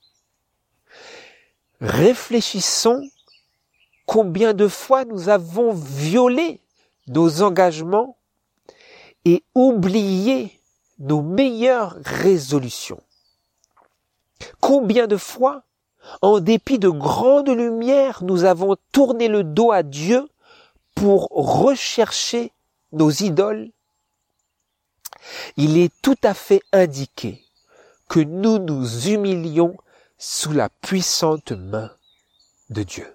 Réfléchissons combien de fois nous avons violé nos engagements et oublié nos meilleures résolutions. Combien de fois, en dépit de grandes lumières, nous avons tourné le dos à Dieu pour rechercher nos idoles. Il est tout à fait indiqué que nous nous humilions sous la puissante main de Dieu.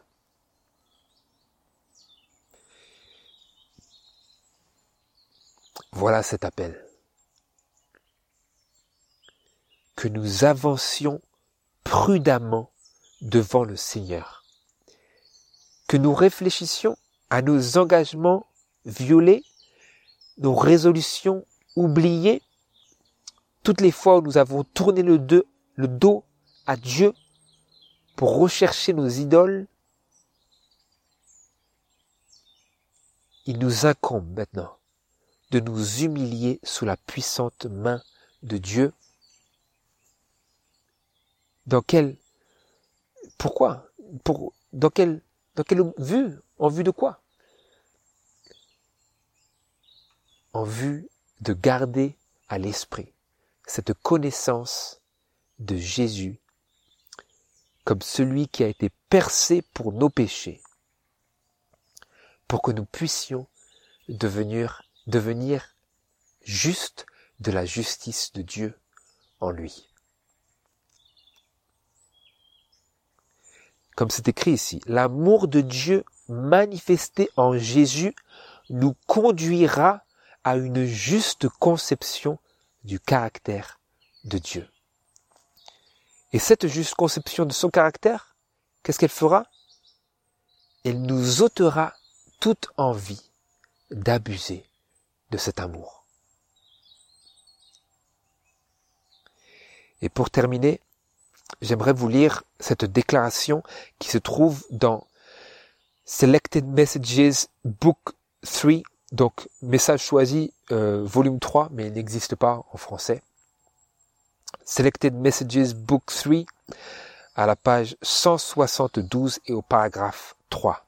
Voilà cet appel. Que nous avancions prudemment devant le Seigneur. Que nous réfléchissions à nos engagements violés, nos résolutions oubliées, toutes les fois où nous avons tourné le dos, le dos à Dieu pour rechercher nos idoles. Il nous incombe maintenant de nous humilier sous la puissante main de Dieu. Dans quelle, pourquoi, pour, dans quelle, dans quelle vue, en vue de quoi? En vue de garder à l'esprit cette connaissance de Jésus comme celui qui a été percé pour nos péchés, pour que nous puissions devenir, devenir justes de la justice de Dieu en lui. Comme c'est écrit ici, l'amour de Dieu manifesté en Jésus nous conduira à une juste conception du caractère de Dieu. Et cette juste conception de son caractère, qu'est-ce qu'elle fera? Elle nous ôtera toute envie d'abuser de cet amour. Et pour terminer, j'aimerais vous lire cette déclaration qui se trouve dans Selected Messages Book trois, donc Message choisi, euh, volume trois, mais il n'existe pas en français. Selected Messages Book trois, à la page cent soixante-douze et au paragraphe trois.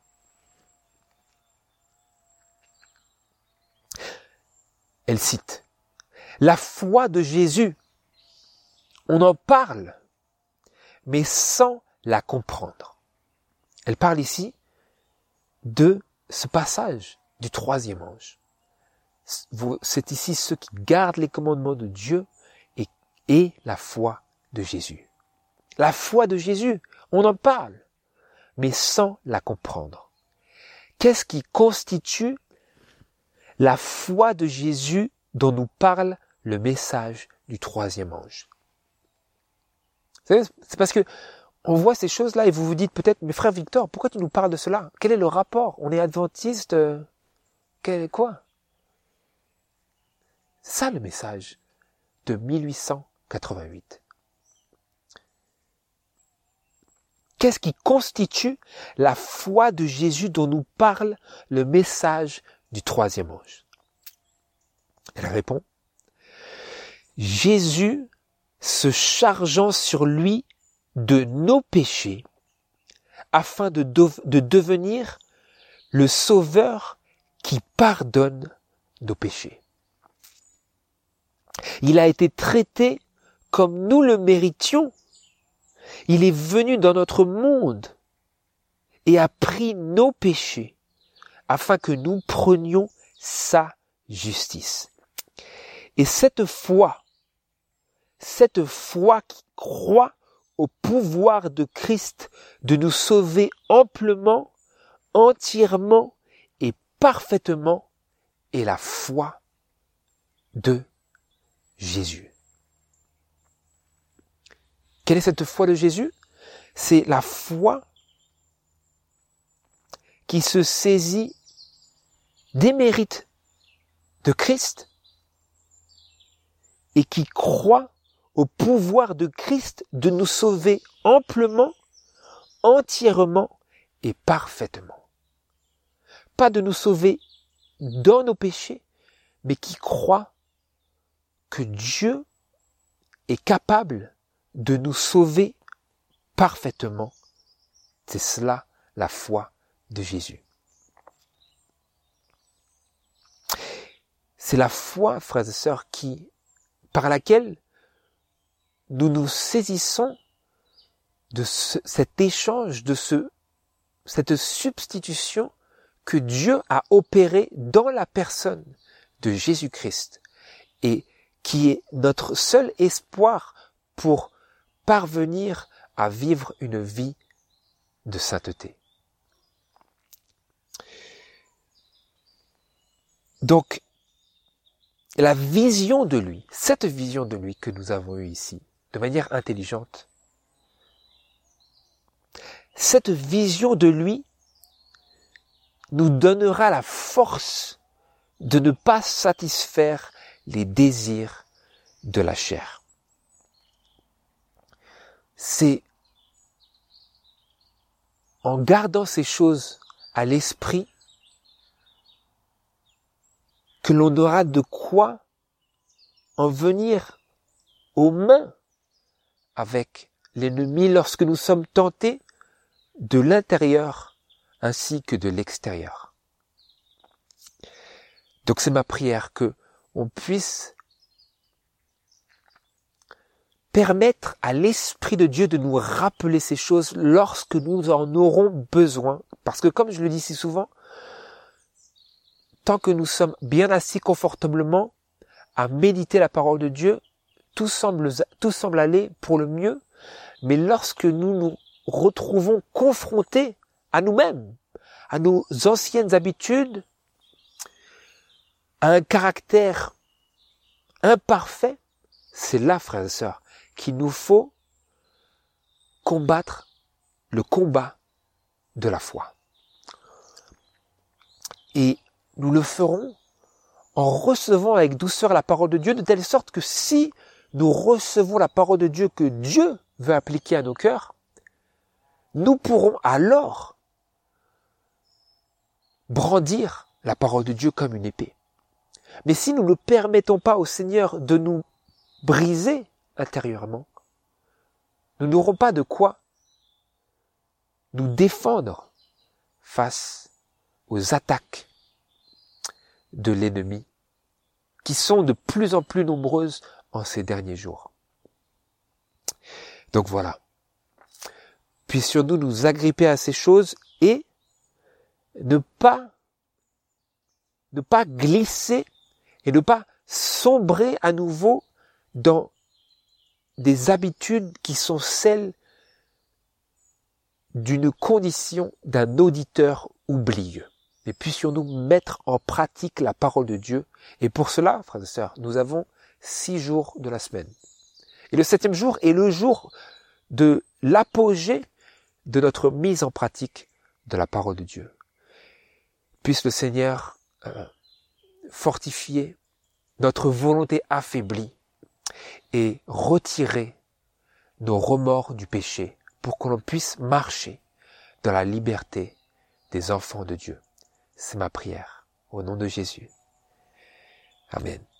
Elle cite « La foi de Jésus, on en parle, mais sans la comprendre. » Elle parle ici de ce passage du troisième ange. C'est ici ceux qui gardent les commandements de Dieu et, et la foi de Jésus. La foi de Jésus, on en parle, mais sans la comprendre. Qu'est-ce qui constitue la foi de Jésus dont nous parle le message du troisième ange? C'est parce que on voit ces choses-là et vous vous dites peut-être, mais frère Victor, pourquoi tu nous parles de cela? Quel est le rapport? On est adventiste, quel, quoi? C'est ça le message de mille huit cent quatre-vingt-huit. Qu'est-ce qui constitue la foi de Jésus dont nous parle le message du troisième ange? Elle répond, Jésus se chargeant sur lui de nos péchés, afin de, de, de devenir le sauveur qui pardonne nos péchés. Il a été traité comme nous le méritions. Il est venu dans notre monde et a pris nos péchés afin que nous prenions sa justice. Et cette foi, cette foi qui croit au pouvoir de Christ de nous sauver amplement, entièrement et parfaitement, est la foi de Jésus. Quelle est cette foi de Jésus? C'est la foi qui se saisit des mérites de Christ et qui croit au pouvoir de Christ de nous sauver amplement, entièrement et parfaitement. Pas de nous sauver dans nos péchés, mais qui croit que Dieu est capable de nous sauver parfaitement. C'est cela la foi de Jésus. C'est la foi, frères et sœurs, qui, par laquelle nous nous saisissons de ce, cet échange, de ce, cette substitution que Dieu a opérée dans la personne de Jésus-Christ et qui est notre seul espoir pour parvenir à vivre une vie de sainteté. Donc, la vision de lui, cette vision de lui que nous avons eue ici, de manière intelligente, cette vision de lui nous donnera la force de ne pas satisfaire les désirs de la chair. C'est en gardant ces choses à l'esprit que l'on aura de quoi en venir aux mains avec l'ennemi lorsque nous sommes tentés de l'intérieur ainsi que de l'extérieur. Donc c'est ma prière que on puisse permettre à l'Esprit de Dieu de nous rappeler ces choses lorsque nous en aurons besoin. Parce que comme je le dis si souvent, tant que nous sommes bien assis confortablement à méditer la parole de Dieu, tout semble, tout semble aller pour le mieux. Mais lorsque nous nous retrouvons confrontés à nous-mêmes, à nos anciennes habitudes, à un caractère imparfait, c'est là, frères et sœurs, qu'il nous faut combattre le combat de la foi. Et nous le ferons en recevant avec douceur la parole de Dieu, de telle sorte que si nous recevons la parole de Dieu que Dieu veut appliquer à nos cœurs, nous pourrons alors brandir la parole de Dieu comme une épée. Mais si nous ne permettons pas au Seigneur de nous briser intérieurement, nous n'aurons pas de quoi nous défendre face aux attaques de l'ennemi qui sont de plus en plus nombreuses en ces derniers jours. Donc voilà. Puissions-nous nous agripper à ces choses et ne pas, ne pas glisser et ne pas sombrer à nouveau dans des habitudes qui sont celles d'une condition d'un auditeur oublieux. Mais puissions-nous mettre en pratique la parole de Dieu. Et pour cela, frères et sœurs, nous avons six jours de la semaine. Et le septième jour est le jour de l'apogée de notre mise en pratique de la parole de Dieu. Puisse le Seigneur euh, fortifier notre volonté affaiblie et retirer nos remords du péché pour que l'on puisse marcher dans la liberté des enfants de Dieu. C'est ma prière. Au nom de Jésus. Amen.